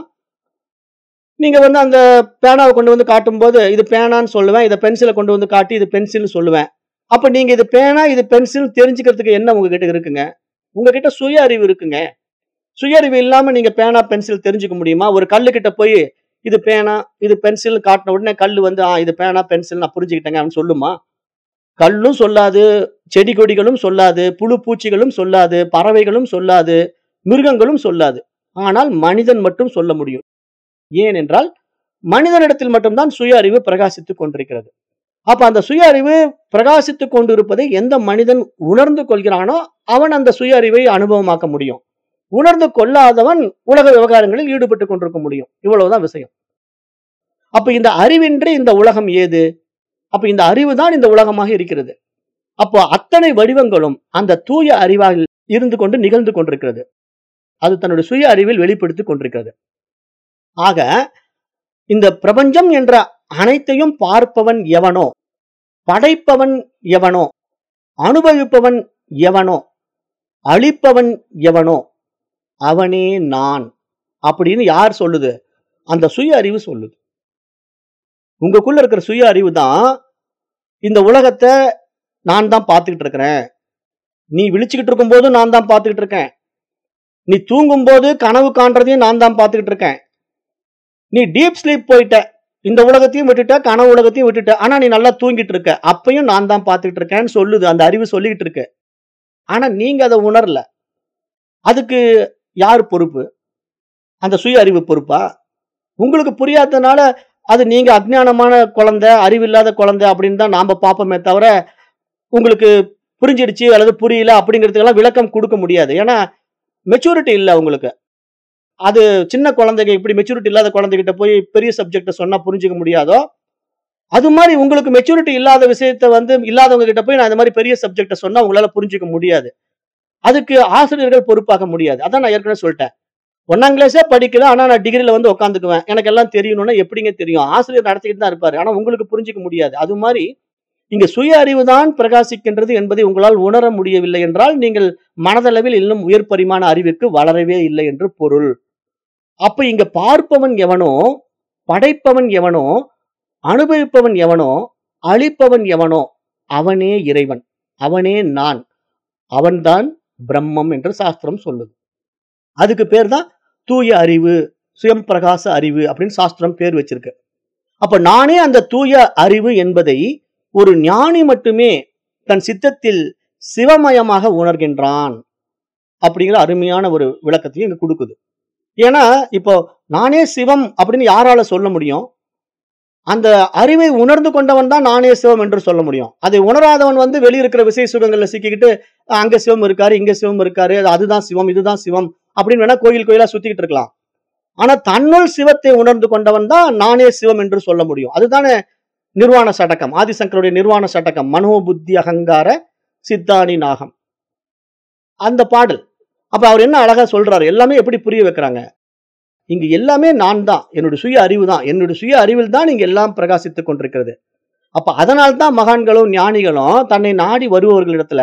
நீங்க வந்து அந்த பேனாவை கொண்டு வந்து காட்டும் போது இது பேனான்னு சொல்லுவேன், இதை பென்சிலை கொண்டு வந்து காட்டி இது பென்சில் சொல்லுவேன். அப்ப நீங்க இது பேனா இது பென்சில் தெரிஞ்சுக்கிறதுக்கு என்ன உங்ககிட்ட இருக்குங்க? உங்ககிட்ட சுய அறிவு இருக்குங்க. சுய அறிவு இல்லாம நீங்க பேனா பென்சில் தெரிஞ்சுக்க முடியுமா? ஒரு கல்லு கிட்ட போய் இது பேனா இது பென்சில் காட்டின உடனே கல்லு வந்து ஆ இது பேனா பென்சில் நான் புரிஞ்சுக்கிட்டேங்க அப்படின்னு சொல்லுமா? கல்லும் சொல்லாது, செடி கொடிகளும் சொல்லாது, புழு பூச்சிகளும் சொல்லாது, பறவைகளும் சொல்லாது, மிருகங்களும் சொல்லாது. ஆனால் மனிதன் மட்டும் சொல்ல முடியும். ஏனென்றால் மனிதனிடத்தில் மட்டும்தான் சுய அறிவு பிரகாசித்துக் கொண்டிருக்கிறது. அப்ப அந்த சுய அறிவு பிரகாசித்துக் கொண்டிருப்பதை எந்த மனிதன் உணர்ந்து கொள்கிறானோ அவன் அந்த சுய அறிவை அனுபவமாக்க முடியும். உணர்ந்து கொள்ளாதவன் உலக விவகாரங்களில் ஈடுபட்டு கொண்டிருக்க முடியும். இவ்வளவுதான் விஷயம். அப்ப இந்த அறிவின்றி இந்த உலகம் ஏது? அப்ப இந்த அறிவு தான் இந்த உலகமாக இருக்கிறது. அப்போ அத்தனை வடிவங்களும் அந்த தூய அறிவால் இருந்து கொண்டு நிகழ்ந்து கொண்டிருக்கிறது. அது தன்னுடைய சுய அறிவில் வெளிப்படுத்திக் கொண்டிருக்கிறது. ஆக இந்த பிரபஞ்சம் என்ற அனைத்தையும் பார்ப்பவன் எவனோ, படைப்பவன் எவனோ, அனுபவிப்பவன் எவனோ, அழிப்பவன் எவனோ அவனே நான் அப்படின்னு யார் சொல்லுது? அந்த சுய அறிவு சொல்லுது. உங்களுக்குள்ள இருக்கிற சுய அறிவு தான் இந்த உலகத்தை நான் தான் பார்த்துக்கிட்டு இருக்கிறேன். நீ விழிச்சுக்கிட்டு இருக்கும் போதும் நான் தான் பார்த்துக்கிட்டு இருக்கேன். நீ தூங்கும் போது கனவு காண்றதையும் நான் தான் பார்த்துக்கிட்டு இருக்கேன். நீ டீப் ஸ்லீப் போயிட்ட, இந்த உலகத்தையும் விட்டுட்ட, கனவு உலகத்தையும் விட்டுட்ட, ஆனா நீ நல்லா தூங்கிட்டு இருக்க, அப்பயும் நான் தான் பார்த்துக்கிட்டு இருக்கேன்னு சொல்லுது. அந்த அறிவு சொல்லிக்கிட்டு இருக்கு. ஆனா நீங்க அதை உணரல. அதுக்கு யார் பொறுப்பு? அந்த சுய அறிவு பொறுப்பா? உங்களுக்கு புரியாததுனால அது நீங்க அஞ்ஞானமான குழந்தை, அறிவில்லாத குழந்தை அப்படின்னு தான் நாம பார்ப்போமே தவிர உங்களுக்கு புரிஞ்சிடுச்சு அல்லது புரியல அப்படிங்கிறதுக்கெல்லாம் விளக்கம் கொடுக்க முடியாது. ஏன்னா மெச்சூரிட்டி இல்லை உங்களுக்கு. அது சின்ன குழந்தைங்க இப்படி மெச்சூரிட்டி இல்லாத குழந்தைகிட்ட போய் பெரிய சப்ஜெக்ட சொன்னா புரிஞ்சுக்க முடியாதோ, அது மாதிரி உங்களுக்கு மெச்சூரிட்டி இல்லாத விஷயத்த வந்து இல்லாதவங்க கிட்ட போய் நான் இந்த மாதிரி பெரிய சப்ஜெக்ட சொன்னா உங்களால புரிஞ்சுக்க முடியாது. அதுக்கு ஆசிரியர்கள் பொறுப்பாக முடியாது. அதான் நான் ஏற்கனவே சொல்லிட்டேன். ஒன்னாம் கிளாஸே படிக்கல, ஆனா நான் டிகிரில வந்து உட்காந்துக்குவேன், எனக்கு எல்லாம் தெரியணும்னா எப்படிங்க தெரியும்? ஆசிரியர் நடத்திக்கிட்டு தான் இருப்பாரு, ஆனா உங்களுக்கு புரிஞ்சுக்க முடியாது. அது மாதிரி இங்க சுய அறிவு தான் பிரகாசிக்கின்றது என்பதை உங்களால் உணர முடியவில்லை என்றால் நீங்கள் மனதளவில் இன்னும் உயர் பரிமாண அறிவுக்கு வளரவே இல்லை என்று பொருள். அப்ப இங்க பார்ப்பவன் எவனோ, படைப்பவன் எவனோ, அனுபவிப்பவன் எவனோ, அழிப்பவன் எவனோ அவனே இறைவன், அவனே நான், அவன்தான் பிரம்மம் என்று சாஸ்திரம் சொல்லுது. அதுக்கு பேர் தான் தூய அறிவு, சுயம் பிரகாச அறிவு அப்படின்னு சாஸ்திரம் பேர் வச்சிருக்கு. அப்ப நானே அந்த தூய அறிவு என்பதை ஒரு ஞானி மட்டுமே தன் சித்தத்தில் சிவமயமாக உணர்கின்றான் அப்படிங்கிற அருமையான ஒரு விளக்கத்தையும் இங்க கொடுக்குது. ஏன்னா இப்போ நானே சிவம் அப்படின்னு யாரால சொல்ல முடியும்? அந்த அறிவை உணர்ந்து கொண்டவன் தான் நானே சிவம் என்று சொல்ல முடியும். அதை உணராதவன் வந்து வெளியிருக்கிற விசை சுகங்கள்ல சிக்கிக்கிட்டு அங்க சிவம் இருக்காரு, இங்க சிவம் இருக்காரு, அதுதான் சிவம், இதுதான் சிவம் அப்படின்னு வேணா கோயில் கோயிலா சுத்திக்கிட்டு இருக்கலாம். ஆனா தன்னுள் சிவத்தை உணர்ந்து கொண்டவன் தான் நானே சிவம் என்று சொல்ல முடியும். அதுதானே நிர்வாண சடக்கம், ஆதிசங்கருடைய நிர்வாண சடக்கம், மனோ புத்தி அகங்கார சித்தானி நாகம் அந்த பாடல். அப்ப அவர் என்ன அழகா சொல்றாரு, எல்லாமே எப்படி புரிய வைக்கிறாங்க. இங்கு எல்லாமே நான் தான், என்னுடைய சுய அறிவு தான், என்னுடைய சுய அறிவில் தான் இங்க எல்லாம் பிரகாசித்துக் கொண்டிருக்கிறது. அப்ப அதனால்தான் மகான்களும் ஞானிகளும் தன்னை நாடி வருபவர்களிடத்துல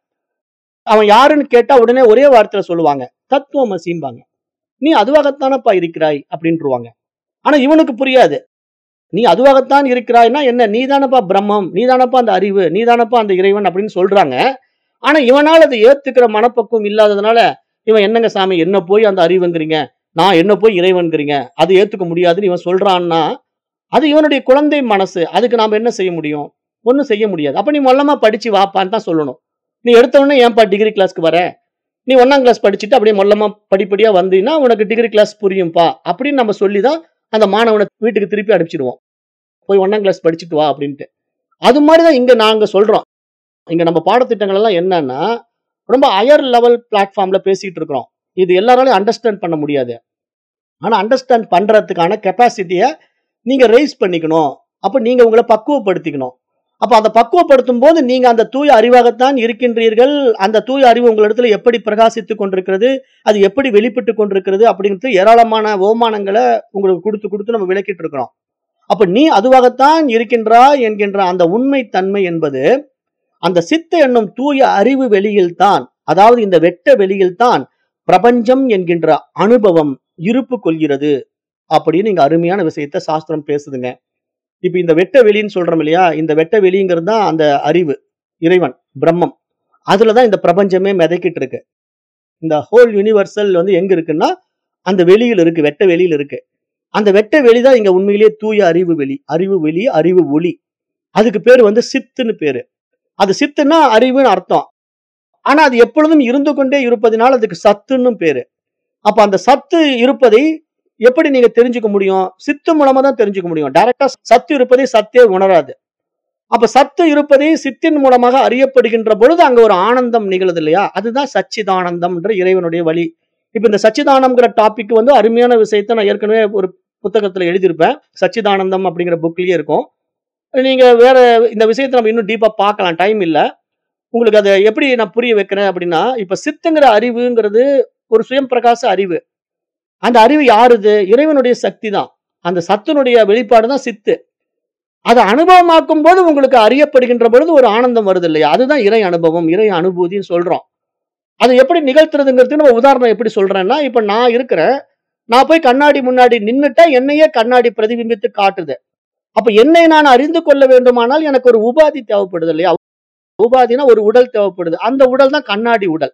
அவன் யாருன்னு கேட்டா உடனே ஒரே வார்த்தையில சொல்லுவாங்க, தத்துவமசிம்பாங்க. நீ அதுவாகத்தானப்பா இருக்கிறாய் அப்படின்றுவாங்க. ஆனா இவனுக்கு புரியாது. நீ அதுவாகத்தான் இருக்கிறாய்னா என்ன, நீதானப்பா பிரம்மம், நீதானப்பா அந்த அறிவு, நீதானப்பா அந்த இறைவன் அப்படின்னு சொல்றாங்க. ஆனா இவனால அதை ஏத்துக்கிற மனப்பக்குவம் இல்லாததுனால இவன் என்னங்க சாமி என்ன போய் அந்த அறிவுங்கிறீங்க, நான் என்ன போய் இறைவன்கிறீங்க, அது ஏத்துக்க முடியாதுன்னு இவன் சொல்றான்னா அது இவனுடைய குழந்தை மனசு. அதுக்கு நாம என்ன செய்ய முடியும்? ஒண்ணும் செய்ய முடியாது. அப்ப நீ மொல்லமா படிச்சு வாப்பான்னு தான் சொல்லணும். நீ எடுத்த உடனே ஏன்பா டிகிரி கிளாஸ்க்கு வர, நீ ஒன்னாம் கிளாஸ் படிச்சுட்டு அப்படியே மொல்லமா படிப்படியா வந்தீங்கன்னா உனக்கு டிகிரி கிளாஸ் புரியும்பா அப்படின்னு நம்ம சொல்லிதான் அந்த மாணவனை வீட்டுக்கு திருப்பி அனுப்பிச்சிடுவோம். போய் ஒன்னாம் கிளாஸ் படிச்சுட்டு வா அப்படின்ட்டு. அது மாதிரிதான் இங்க நாங்க சொல்றோம். இங்க நம்ம பாடத்திட்டங்கள் எல்லாம் என்னன்னா ரொம்ப ஹையர் லெவல் பிளாட்ஃபார்ம்ல பேசிட்டு இருக்கிறோம். இது எல்லாராலையும் அண்டர்ஸ்டாண்ட் பண்ண முடியாது. ஆனா அண்டர்ஸ்டாண்ட் பண்றதுக்கான கெப்பாசிட்டியை நீங்க ரைஸ் பண்ணிக்கணும். அப்ப நீங்க உங்களை பக்குவப்படுத்திக்கணும். அப்ப அந்த பக்குவப்படுத்தும் போது நீங்க அந்த தூய அறிவாகத்தான் இருக்கின்றீர்கள். அந்த தூய அறிவு உங்களிடத்துல எப்படி பிரகாசித்துக் கொண்டிருக்கிறது, அது எப்படி வெளிப்பட்டு கொண்டிருக்கிறது அப்படிங்கிறது ஏராளமான ஓமானங்களை உங்களுக்கு கொடுத்து கொடுத்து நம்ம விளக்கிட்டு இருக்கிறோம். அப்ப நீ அதுவாகத்தான் இருக்கின்றாய் என்கின்ற அந்த உண்மை தன்மை என்பது அந்த சித்த என்னும் தூய அறிவு வெளியில் தான், அதாவது இந்த வெட்ட வெளியில் தான் பிரபஞ்சம் என்கின்ற அனுபவம் இருப்பு கொள்கிறது அப்படின்னு இங்க அருமையான விஷயத்த சாஸ்திரம் பேசுதுங்க. இப்ப இந்த வெட்ட வெளின்னு சொல்றோம் இல்லையா, இந்த வெட்ட வெளிங்கிறது தான் அந்த அறிவு, இறைவன், பிரம்மம். அதுலதான் இந்த பிரபஞ்சமே மிதக்கிட்டு இருக்கு. இந்த ஹோல் யூனிவர்சல் வந்து எங்க இருக்குன்னா அந்த வெளியில் இருக்கு, வெட்ட வெளியில் இருக்கு. அந்த வெட்ட வெளிதான் இங்க உண்மையிலேயே தூய அறிவு வெளி, அறிவு வெளி, அறிவு ஒளி. அதுக்கு பேரு வந்து சித்துன்னு பேரு. அது சித்துன்னா அறிவுன்னு அர்த்தம். ஆனா அது எப்பொழுதும் இருந்து கொண்டே இருப்பதனால அதுக்கு சத்துன்னு பேரு. அப்ப அந்த சத்து இருப்பதை எப்படி நீங்க தெரிஞ்சுக்க முடியும்? சித்து மூலமா தான் தெரிஞ்சுக்க முடியும். டைரக்டா சத்து இருப்பதை சத்தே உணராது. அப்ப சத்து இருப்பதை சித்தின் மூலமாக அறியப்படுகின்ற பொழுது அங்க ஒரு ஆனந்தம் நிகழுது இல்லையா, அதுதான் சச்சிதானந்தம் என்ற இறைவனுடைய வழி. இப்ப இந்த சச்சிதானம்ங்கிற டாபிக் வந்து அருமையான விஷயத்த நான் ஏற்கனவே ஒரு புத்தகத்துல எழுதியிருப்பேன். சச்சிதானந்தம் அப்படிங்கிற புக்லயே இருக்கும். நீங்க வேற இந்த விஷயத்தை நம்ம இன்னும் டீப்பா பார்க்கலாம், டைம் இல்ல. உங்களுக்கு அதை எப்படி நான் புரிய வைக்கிறேன் அப்படின்னா, இப்ப சித்துங்கிற அறிவுங்கிறது ஒரு சுயம் பிரகாச அறிவு. அந்த அறிவு யாருது? இறைவனுடைய சக்தி தான். அந்த சத்தினுடைய வெளிப்பாடு தான் சித்து. அதை அனுபவமாக்கும் போது உங்களுக்கு அறியப்படுகின்ற பொழுது ஒரு ஆனந்தம் வருது இல்லையா, அதுதான் இறை அனுபவம், இறை அனுபூதின்னு சொல்றோம். அதை எப்படி நிகழ்த்துறதுங்கிறது நம்ம உதாரணம் எப்படி சொல்றேன்னா, இப்ப நான் இருக்கிறேன், நான் போய் கண்ணாடி முன்னாடி நின்னுட்டா என்னையே கண்ணாடி பிரதிபிம்பித்து காட்டுது. அப்ப என்னை நான் அறிந்து கொள்ள வேண்டுமானால் எனக்கு ஒரு உபாதி தேவைப்படுது இல்லையா, உபாதினா ஒரு உடல் தேவைப்படுது. அந்த உடல் தான் கண்ணாடி உடல்.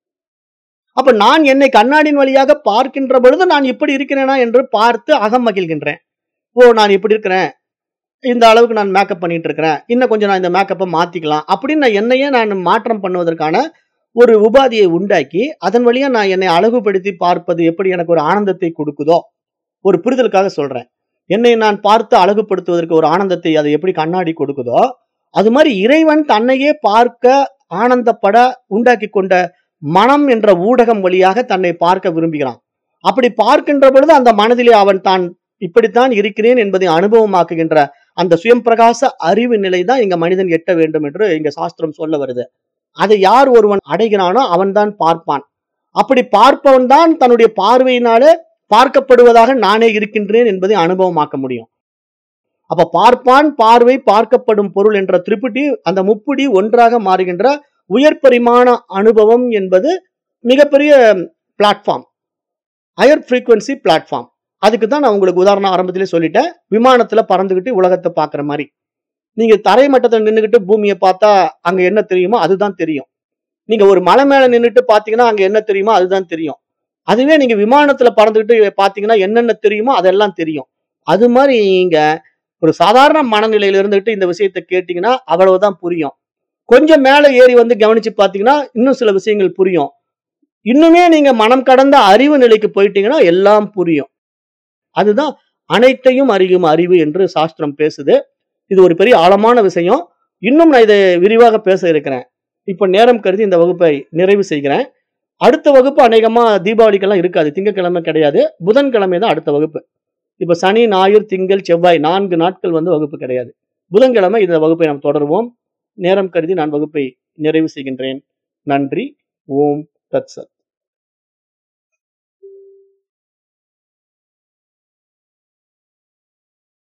அப்ப நான் என்னை கண்ணாடியின் வழியாக பார்க்கின்ற பொழுது நான் இப்படி இருக்கிறேனா என்று பார்த்து அகம் மகிழ்கின்றேன். ஓ நான் இப்படி இருக்கிறேன், இந்த அளவுக்கு நான் மேக்கப் பண்ணிட்டு இருக்கிறேன், இன்னும் கொஞ்சம் நான் இந்த மேக்கப்பை மாத்திக்கலாம் அப்படின்னு நான் என்னையே நான் மாற்றம் பண்ணுவதற்கான ஒரு உபாதியை உண்டாக்கி அதன் வழியா நான் என்னை அழகுபடுத்தி பார்ப்பது எப்படி எனக்கு ஒரு ஆனந்தத்தை கொடுக்குதோ, ஒரு புரிதலுக்காக சொல்றேன். என்னை நான் பார்த்து அழகுபடுத்துவதற்கு ஒரு ஆனந்தத்தை அது எப்படி கண்ணாடி கொடுக்குதோ, அது மாதிரி இறைவன் தன்னையே பார்க்க ஆனந்தப்பட உண்டாக்கி கொண்ட மனம் என்ற ஊடகம் வழியாக தன்னை பார்க்க விரும்புகிறான். அப்படி பார்க்கின்ற பொழுது அந்த மனதிலே அவன் தான் இப்படித்தான் இருக்கிறேன் என்பதை அனுபவமாக்குகின்ற அந்த சுயம் பிரகாச அறிவு நிலை தான் இங்க மனிதன் எட்ட வேண்டும் என்று இங்க சாஸ்திரம் சொல்ல வருது. அதை யார் ஒருவன் அடைகிறானோ அவன் தான் பார்ப்பான். அப்படி பார்ப்பவன் தான் தன்னுடைய பார்வையினாலே பார்க்கப்படுவதாக நானே இருக்கின்றேன் என்பதை அனுபவமாக்க முடியும். அப்ப பார்ப்பான், பார்வை, பார்க்கப்படும் பொருள் என்ற திரிபுடி, அந்த முப்புடி ஒன்றாக மாறுகின்ற உயர் பரிமாண அனுபவம் என்பது மிகப்பெரிய பிளாட்ஃபார்ம், ஹையர் ஃப்ரீக்வன்சி பிளாட்ஃபார்ம். அதுக்கு தான் நான் உங்களுக்கு உதாரணம் ஆரம்பத்திலே சொல்லிட்டேன். விமானத்துல பறந்துகிட்டு உலகத்தை பார்க்குற மாதிரி. நீங்க தரை மட்டத்தில் நின்றுகிட்டு பூமியை பார்த்தா அங்க என்ன தெரியுமோ அதுதான் தெரியும். நீங்க ஒரு மலை மேல நின்றுட்டு பாத்தீங்கன்னா அங்க என்ன தெரியுமோ அதுதான் தெரியும். அதுவே நீங்க விமானத்துல பறந்துகிட்டு பாத்தீங்கன்னா என்னென்ன தெரியுமோ அதெல்லாம் தெரியும். அது மாதிரி நீங்க ஒரு சாதாரண மனநிலையில இருந்துகிட்டு இந்த விஷயத்தை கேட்டீங்கன்னா அவ்வளவுதான் புரியும். கொஞ்சம் மேல ஏறி வந்து கவனிச்சு பாத்தீங்கன்னா இன்னும் சில விஷயங்கள் புரியும். இன்னுமே நீங்க மனம் கடந்த அறிவு நிலைக்கு போயிட்டீங்கன்னா எல்லாம் புரியும். அதுதான் அனைத்தையும் அறியும் அறிவு என்று சாஸ்திரம் பேசுது. இது ஒரு பெரிய ஆழமான விஷயம். இன்னும் நான் இதை விரிவாக பேச இருக்கிறேன். இப்ப நேரம் கருதி இந்த வகுப்பை நிறைவு செய்கிறேன். அடுத்த வகுப்பு அநேகமா தீபாவளிக்கெல்லாம் இருக்காது, திங்கட்கிழமை கிடையாது, புதன்கிழமை தான் அடுத்த வகுப்பு. இப்ப சனி, ஞாயிறு, திங்கள், செவ்வாய் நான்கு நாட்கள் வந்து வகுப்பு கிடையாது. புதன்கிழமை இந்த வகுப்பை நாம் தொடருவோம். நேரம் கருதி நான் வகுப்பை நிறைவு செய்கின்றேன். நன்றி. ஓம் தத்சத்.